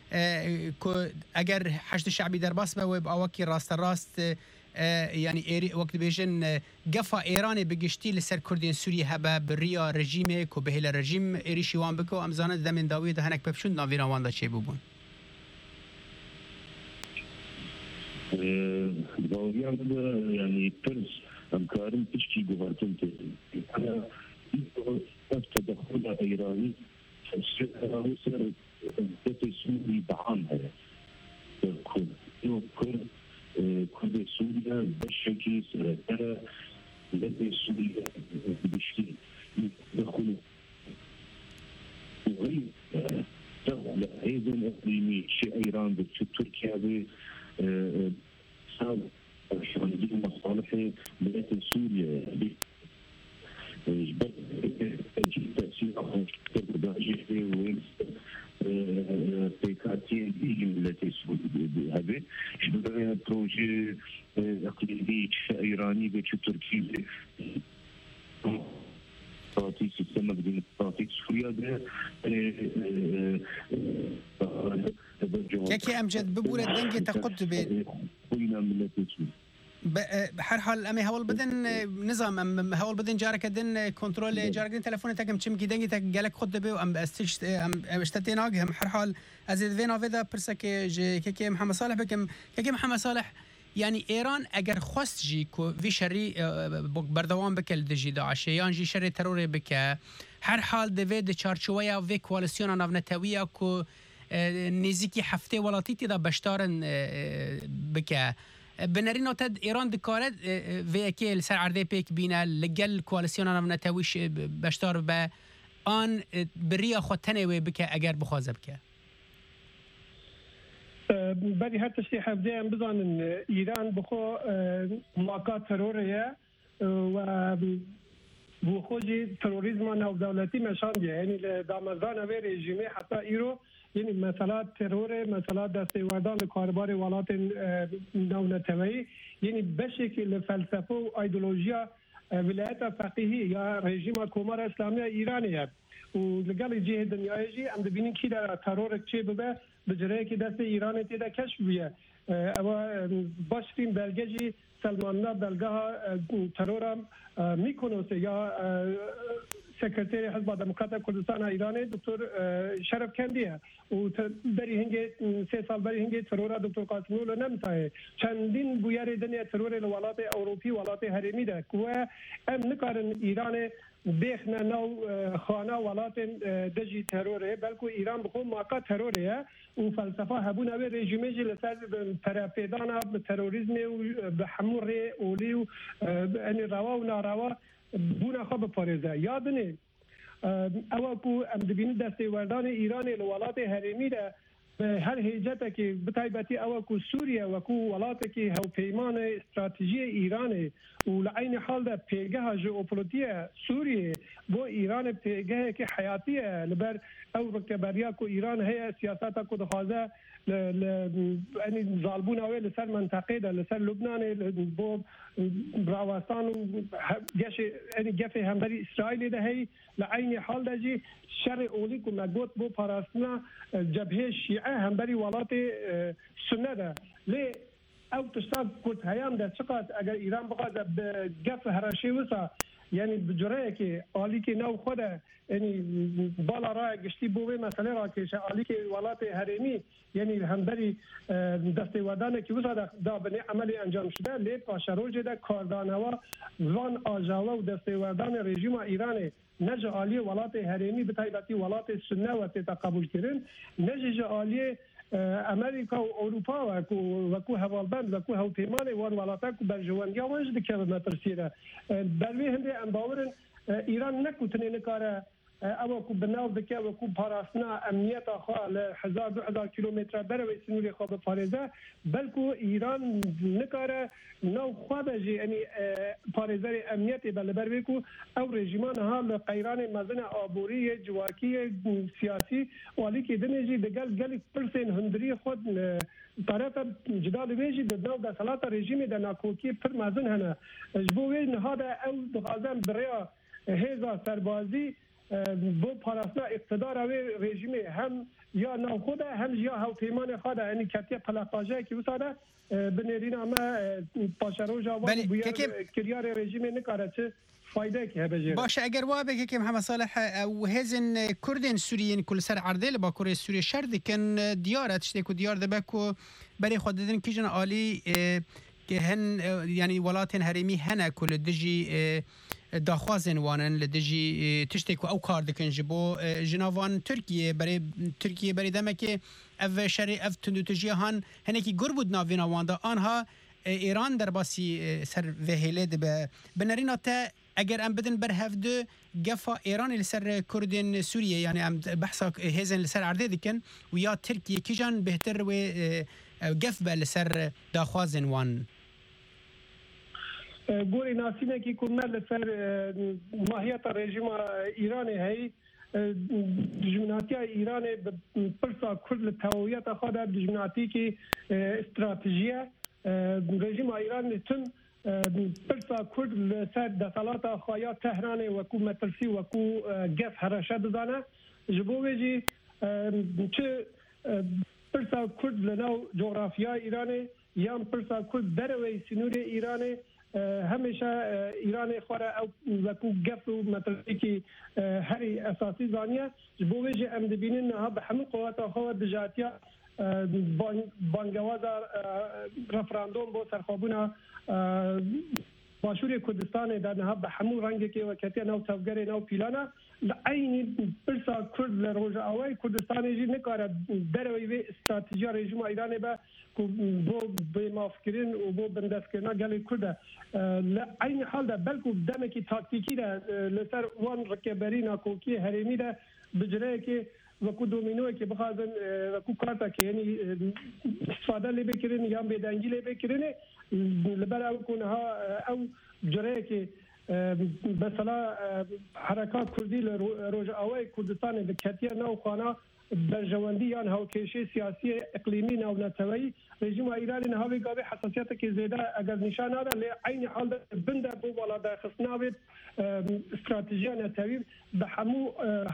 اگر حشد شعبی در باس با با وکی راست يعني وقت بيجن قفا إيراني بقشتي لسر كردين سوريا هبا بريا رجيمي كو بهلا رجيم إيريشي وان بكو أمزانة دمين داوية ده هناك ببشون نافينا وان دا شي بوبون يعني برس أمكارن تشكي جوهرتنتي أنا تدخل إيراني سر سوري بعامها كل سوريا بشكل سرطرة لدى سوريا بشكل يدخلوا وغير دولة أيضا إقليمي شيء إيران بتركيا بسبب شغل مصالح ملك سوريا تجي تأثير على وين بيكاتين التي هذا شبه بروجي اقليمي ايراني بتركيا تعطي سيستم ديمقراطي سوريا ده كي امجد ببول الدنجي تقد ب بحر حال امي هول بدن نظام ام هول بدن جارك دن كنترول جارك دن تليفون تاكم تشم كي تاك جالك خد به ام استش ام اشتتيناغ هم حر حال ازيد فينا فيدا برسك كي محمد صالح بكم كي محمد صالح يعني ايران اگر خواست جي كو في شري بردوام بكل دجي داعش يان جي شري تروري بك هر حال دفيد چارچويا في كواليسيون نافنتاويا كو نزيكي هفته ولاتيتي دا بشتارن بك بنرينو تد ايران دكارد في كيل سر عرضه بيك بينا لجل كواليسيون نافنتاويش بشتار با ان بريا خوتنه بك اگر بخوازه بك بدي هر تشتي حفظي ام بزان ان ايران بخو ملاقات تروريه و بو خوجی تروریسم ناودولتی مشاندیه یعنی دامزدان و رژیمی حتی ایرو یعنی مثلا ترور مثلا دستیوردان کاربار ولات نونتوی یعنی بشکل فلسفه و ایدئولوژیا ولایت فقیهی یا رژیم کمار اسلامی ایرانیه و لگل جهه دنیای جی ام دبینین کی در ترور چه ببه بجره که دست ایران تیدا کشف بیه اما باشترین بلگه جی سلماننا بلگه ترورم میکنوسه یا سکرتری حزب دموکرات کردستان ایران دکتر شرف کندیه و بری هنگی 3 سال بری هنگی ترور دکتر قاسملو نمسایه چندین بویر دنیا ترور الولات اوروپی ولات هرمی ده که ام نکارن ایران بخنا نو خانه ولات دجی تروره بلکه ایران بخون ماقا تروره و فلسفه هبون اوی رژیمه جی لسر پرپیدانا تروریزم و بحمور اولی و روا و ناروا بونا خواب پارێزە یادنێ ئەوە کو ئەم دبینی دەستێوەردانی ئیرانی لە وڵاتی هەرێمی دا هەر هێجەتێکی بتایبەتی ئەوە کو سووریە وەکو وڵاتێکی هەوپەیمانە استراتیژیە ئیرانێ و لە عینی حاڵدا پێگەها ژئۆپۆلیتیە سووریێ بۆ ئیرانە پێگەهێکی حیاتیە لەبەر ئەو ڕکەبەریا کو ئیران هەیە سیاسەتە کو دەخوازە زالبوونەوەی لەسەر منتەقەیدا لەسەر لوبنانێ بۆ براوەستان و گەفێ هەمبەری ئیسرائیلێ دەهەی لە عینی حاڵدا جی شەڕی ئۆلی کو مەگوت بۆ پاراستنا جەبهەی شیعە هەمبەری وڵاتی سنەدا لێ ئەو تشتا کورد هەیان دە چقات ئەگەر ئیران بقاتە گەف هەرەشێ وسا یعنی بجرەیەکی ئالیکی ناو خۆدا یعنی بالا ڕای گشتی بۆ وێ مەسەلەی ڕاکێشە ئالیکی وڵاتی هەرێمی یعنی هەمبەری دەستێوەردانێکی وسا دابنێ عملی ئەنجام شدە لێ پاشەرۆژێدا کاردانەوە وان ئاژاوە و دەستێوەردانی رژیما ئیرانێ نەجە ئالیە وڵاتی هەرێمی بتایبەتی وڵاتی سنەوە تێتا قبولکردن نەژێژە ئالیە ئەمریکا و ئەوروپا وەکو هەواڵبەند وەکو هەوپەیمانی وان وڵاتە و بەرژەوەندیا وەنج دکەوە مەترسیرە بەروێ هەندێ ئەم باورن ئیران نەکوتنێ نکارە ئەوە کو بناو دکە وەکو پاراستنا ئەمنیەتە خوا لە 1000 کیلومتر بەرەوەی سنووری خوا بپارێزە بەلکو ئیران نکارە ناو خوا دەژێ ئەنی پارێزەری ئەمنیەتی بە لەبەر وێک و ئەو رێژیمانەها لە قەیرانی مەزنە ئابووریە جواکیە سیاسی والیکی دنێژی دەگەل گەلی پرسێن هەندری خۆت طرفا جدال ویجی بدناو دەسەڵاتە رژیمی دە ناکۆکی پر مەزن هەنە ji bo wê nihada ew dixwazin birêya hêza serbazî بۆ پاراستنا اقتدارا وێ رژیمê hem ya navxwe de hem ji ya hewpeymanê xwe de enî ketiye pelaqajeyekî wisa de binêrîna me paşeroja wan bûye kiryarê rejimê nikare çi faydayekî hebe jê باشه اگر وا بگه محمد صالح او هزن کردن سوریین کل سر عرضه لبا کوری سوریه شر دکن دیارت شته کو دیار دبه کو برای خود دادن کیجن عالی که هن یعنی ولاتن هرمی هنه کل دجی داخوازن وانن لدجی تشته کو او کار دکن جبو جناوان ترکیه برای دمکه او شر اف تندوتجی هن هنه کی گر بود ناوینا واندا آنها ایران در باسی سر وهله دبه بنرین تا اگر ام بدن بر هفده گفا ایران لسر کردن سوریه یعنی ام بحثا هزن لسر عرضه دکن و یا ترکیه کیجان بهتر و گف به لسر داخوازن وان گوری ناسینه کی کمال لسر ماهیت رژیم ایرانی هی دجمناتی ایران پرسا کرد لتهویت خود دجمناتی کی استراتژیه رژیم ایران تن پرسا کرد لسر دسالات خوایا تهران وکو مترسی وکو گف هرشه دزانه جبو ویجی چه پرسا کرد لناو جغرافیا ایرانی یا پرسا کرد دروی سنوری ایرانی همیشه ایران خوره او وکو گف و مترسی کی هری اساسی زانیه جبو ویجی ام دبینین ها به همین قوات خوا دجاتیا بانگوازا رفراندوم بو سرخوابونا باشوری کردستان در نها به همون رنگی که وکتی نو تفگری نو پیلانا لعینی برسا کرد لروژ آوای کردستان جی نکاره دروی و استراتیجی رژیم ایرانی با بو بمافکرین و بو بندستکرنا گلی کرده لعین حال ده بلکو دمکی تاکتیکی ده لسر وان رکبری ناکوکی هریمی ده بجره که وکو دومینوی که بخوازن وکو کارتا که یعنی استفاده لی بکرین یا بیدنگی لی بکرین لبر او کنها او جره که مثلا حرکات کردی روز آوای کردستان به کتیه نو خانه برجواندیان هاوکشی سیاسی اقلیمی ناونتوی رژیم ایران نهاوی گاوی حساسیت که زیاده اگر نشان داده لی عین حال بنده بو بالا در خصناوی استراتژی نتوی به همو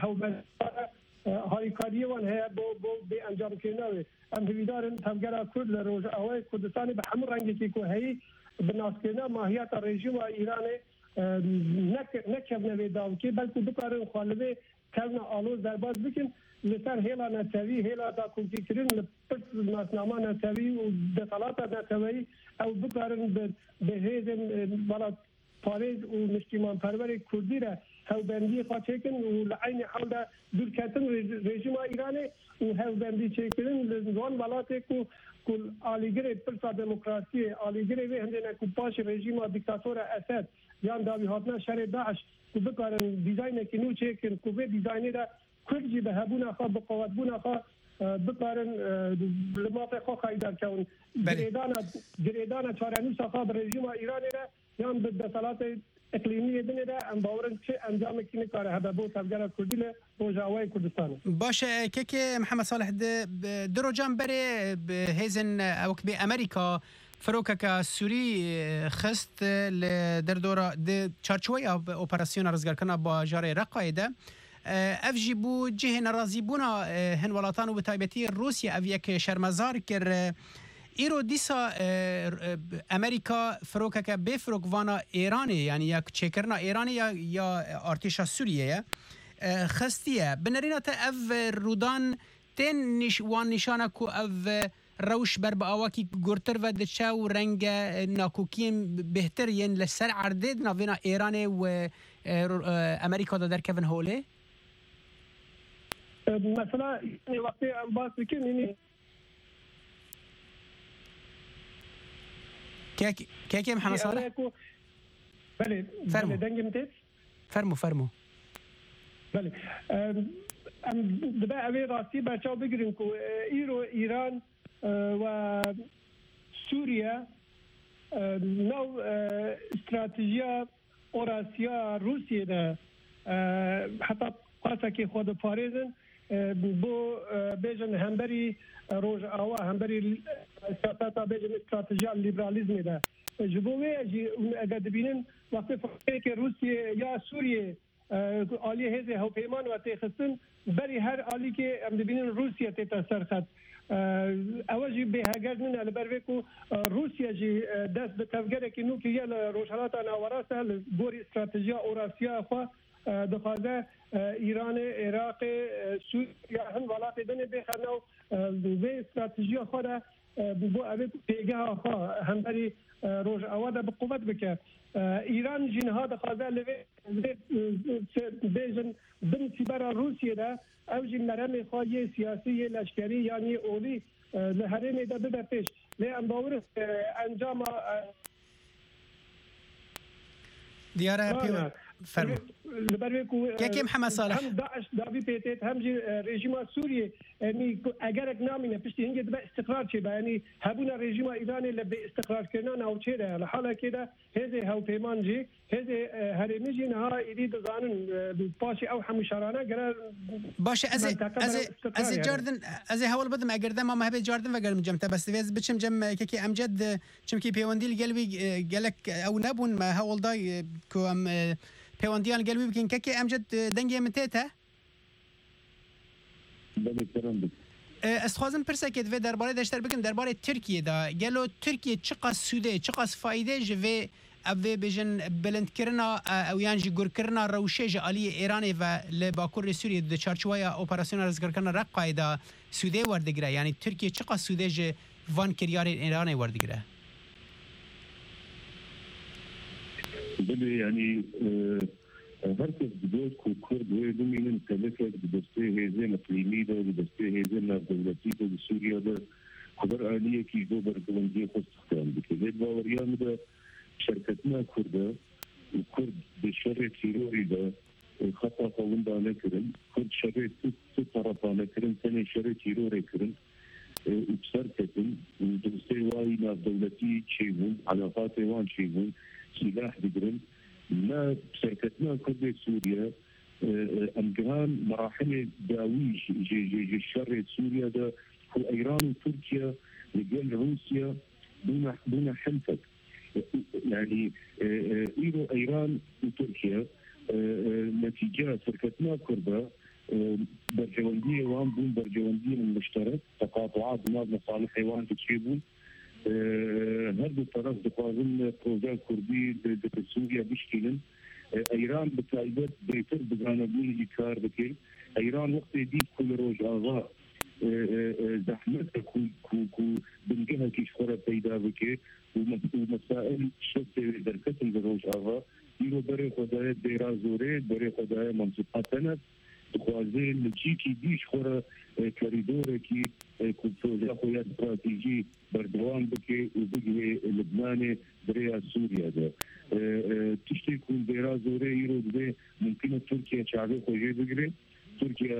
هایکاری وان هیا بو به انجام کنه ام هیدارن تمگرا کرد روز آوای کردستان به همو رنگی که کو هی بناس کنه ماهیت رژیم ایران نکبنه داو که بلکه بکارن خالبه کلمه آلوز درباز بکن لسر هیلا نتوی هیلا دا کنتی کرن لپرس ناسنامه نتوی و دطالات نتوی او بکارن به هیزن بالا پاریز و مشتیمان پرور کردی را هاوبندی خواه چکن و لعین حال دا دور کتن رژیم ایرانه و هاوبندی چکن لزنوان بالاته که کل آلیگر پرسا دموکراسی آلیگر وی هندینه که پاش رژیم دیکتاتور اسد یان داوی هاتنا شر داعش که بکارن دیزاین که نو چکن که به دیزاینی دا کردی به هبون خواه بقوات بون خواه بکارن لماف خواه خواهی در کون گریدان چارنوس خواه رژیم ایرانی را یان به دسالات اقلیمی دنیا را ام باورن چه انجام کنی کاره هذا بو تفجر کردی له روجاوای کردستان باشه که محمد صالح درو جنبره هزن او به امریکا فروکه سوری خست در دورا د چارچوی اپراسیون رزگرکنا با جاره رقایده افجی بو جه ناراضی بونا هن ولاتان و بتایبتی روسیه او یک شرمزار کر ایرو دیسا امریکا فروکه بفروک وانا ایرانی یعنی یک چکرنا ایرانی یا ارتشا سوریه خستیه بنرینا تا اف رودان تن وان نشانه کو اف روش بر با آواکی گرتر و دچاو رنگ ناکوکیم بهتر ین لسر عرده ناوینا ایران و امریکا دا در کون هوله مثلا وقتی باز بکنی كيف محمد صالح؟ بله فرمو فرمو بله دبا اوی راستی بچاو بگیریم که ایران و سوریا نو استراتژیا اوراسیا روسیه ده حتی قاسا که خود پاریزن بو بیجن همبری روز آوا همبری سیاست بیجن استراتژی لیبرالیسم ده جبوه اگر دبینن وقتی فکر که روسیه یا سوریه عالی هزه هو پیمان و تخصن بری هر عالی که ام دبینن روسیه تاثیر خد اوجی به هاگردن البروی کو روسیه جی دست به تفکر که نو که یه روشنات ناوراسه بوری استراتژی اوراسیا خو دخوازه ایران عراق سوریه هم ولات دنیا بخنو به استراتژی خود بو اوی پیگاه خو هم بری روز آواده به قوت بکه ایران جنها دخوازه لوی بیجن بن سیبرا روسیه ده او جن نرم خواهی سیاسی لشکری یعنی اولی لحرم ده بده پیش لی انباور انجام دیاره فرمو که محمد صالح هم داعش دابی پیتت هم رژیم سوریه یعنی اگر اقنامینه پشتی هنگه دبا استقرار چه یعنی هبون رژیم ایرانی لبه استقرار کنن او چه ده لحاله که ده هزه هاو پیمان جی هزه هرمی جی نها ایدی دزانن پاشی او همشارانه گره باشه از جاردن از هول بدم اگر ده ما هبه جاردن و گرم جمته بس ویز بچم جم که امجد چم کی پیوندی قلبی گلک او نبون ما هول دای کو ام پیوندیان قلبی بکن که امجد دنگی متیته استخوازم پرسه که دوی درباره داشتر بکن درباره ترکیه دا گلو ترکیه چقدر سوده چقدر فایده جوی اوی بجن بلند کرنا او یانجی گر کرنا روشه جالی ایرانی و لباکور سوریه دو چارچوهای اپراسیون رزگر کرنا رقای دا سوده وردگره یعنی ترکیه چقدر سوده جو وان کریار ایرانی وردگره بله یعنی هرکس بدوش که کرد و دومینن تلفت بدسته هزین اقلیمی ده بدسته هزین دولتی ده سوریا ده خبر آلیه که دو برگوندی خود استخدام بکه لید باوریان ده شرکتنا کرده و کرد به شر تیروری ده خطا قوندانه کرن کرد شر ست طرفانه کرن تنه شر تیروری کرن اکسر کتن و دسته وای ناف دولتی چیون علاقات وان چیون سلاح بگرن ما شركتنا كرد سوريا امجهان مراحل داويج الشر سوريا ده هو ايران وتركيا رجال روسيا دون حلفك يعني ايران وتركيا نتيجة شركتنا كرده برجوندية وان بون برجوندية مشترك تقاطعات نار مصالح حيوان تشيبون هذا الطرف دقائق بروجا كردي بسوريا بيشكلن ايران بتايبت بيتر بزانبوني كار بكير ايران وقت دي كل روج اغا زحمتها كو بنجها كيش خورة بيدا بكير ومسائل شفت دركتن بروج اغا يرو بري خدايا ديرا زوري بري خدايا منطقة تنف خوازه لجيكي دیش خوره کریدوره کی کلتوره خویا استراتیجی بردوام بکه و بگه لبنان برای سوریا ده تشتی کل دیرا زوره ایرو ده ممکنه ترکیه چاوه خوژه بگره ترکیه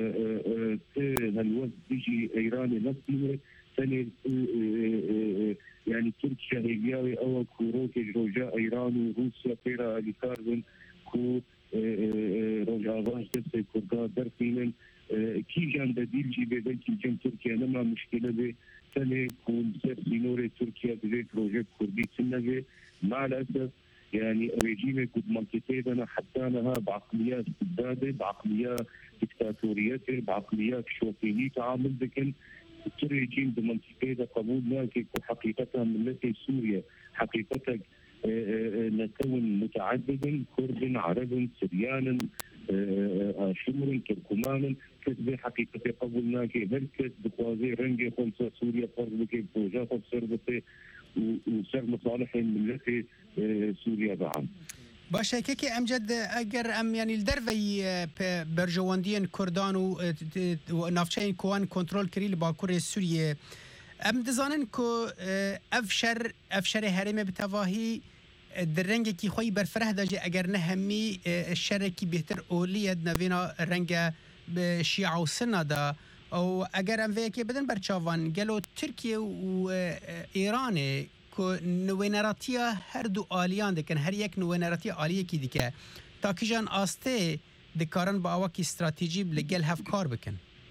هلوز دیجی ایران نفسیه سنه يعني تركيا هيجاوي أو كوروك جروجا إيران وروسيا بيرا لكاربن كو رجعواش دست كردا درفينن كي جان بديل جي بدل كي جان تركيا نما مشكلة به سنة كون سر سينوري تركيا بزي بروجيكت كردي سنة مع الأسف يعني ريجيمي كود منطقتنا حتى بعقليات استبدادة بعقليات دكتاتورية بعقليات شوفيني تعامل بكن الريجيم بمنطقتنا قبول ناكي حقيقتها ملتي سوريا حقيقتها نكون متعددا كرد عرب سريانا شمر تركمان كسب حقيقة قبلنا كي هركت بقوازي رنجي خمسة سوريا فرض كي بروجا خمسة بطي وسر مصالح ملتي سوريا بعم باشه که امجد اگر ام یعنی الدروی برجواندین کردان و نافچین کوان کنترل کری لباکور سوریه ام دزانن کو افشر هرم بتواهی درنگ کی خوی برفره داجه اگر نه همی شرکی بهتر اولیت نوینا رنگ شیعه و سنه دا او اگر ام وی کی بدن برچاوان گلو ترکیه و ایران کو نوینراتیا هر دو آلیان دکن هر یک نوینراتیا آلیه کی دیگه تا کی جان آسته دکارن با اواکی استراتژی لگل هف کار بکن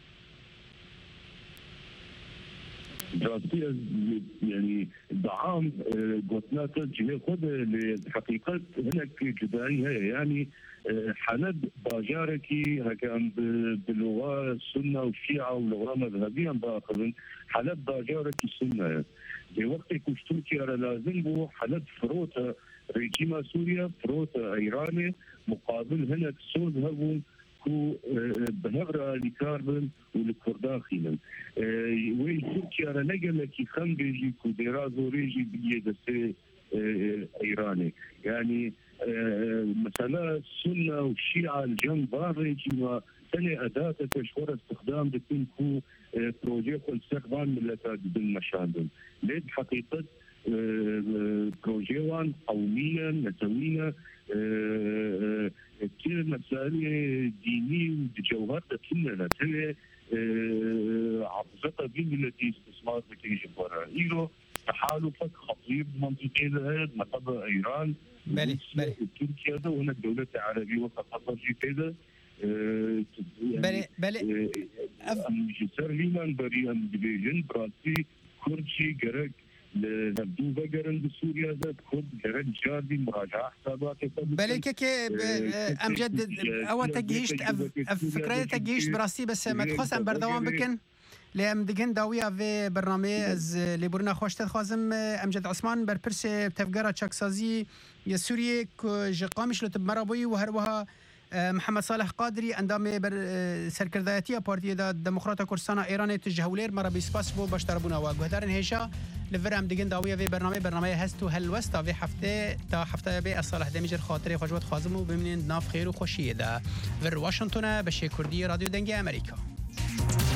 دراسية يعني دعام قوتنا تجي خد لحقيقة هناك جدائي هي يعني حلب باجاركي هكا باللغة السنة والشيعة واللغة مذهبية باخذن حلب باجاركي السنة في وقت كشتوكي لازم بو حلب فروتا ريجيما سوريا فروتا ايراني مقابل هناك سود هبون كو بنغرة لكاربن ولكردان خينا وين تركيا رنجل كي خمبيجي كو ديرازو ريجي بيدسي ايراني يعني مثلا السنة والشيعة الجنب ريجي ما سنة أداة تشهر استخدام بتكون كو بروجيكت استخدام ملتات بالمشاهد ليه حقيقة بروجيوان قوميا نسويا كثير مسائل ديني وجوهر كلنا تلي عبزتها بين التي استثمار بتيجي برا ايرو تحالفك خطير منطقي لهذا مقابل ايران بلي تركيا ده وهنا الدولة العربية وقطر في كذا بلي جسر ليمان بريان ديفيجن براسي كرشي جرك نبدو بقرن بسوريا ذات خود جرد جادي مراجعة حسابات بلي كي امجد او تجيشت فكرة تجيشت براسي بس ما تخص ام بردوام بكن لام دگن داویا و برنامه از لیبورنا خوشت خوازم امجد عثمان بر پرس تفگرا چاکسازی یا سوریه که جقامش لطب مرابوی و هروها محمد صالح قادری اندام بر سرکردایتی پارتی دا دموکرات کردستان ایران تجهولیر مرابی سپاس بو باشتربونا و گهدارن هیشا لورم دگن داویا و برنامه هستو هلوستا و هفته تا هفته به صالح دمیجر خاطر خوشوت خازم و ببینید ناف خیر و خوشیه دا ور واشنطن به شکردی رادیو دنگ امریکا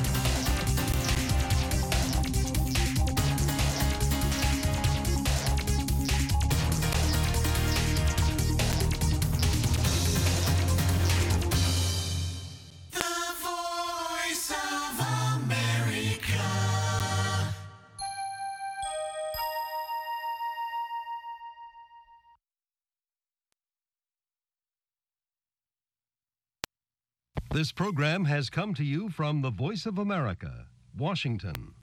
This program has come to you from the Voice of America, Washington.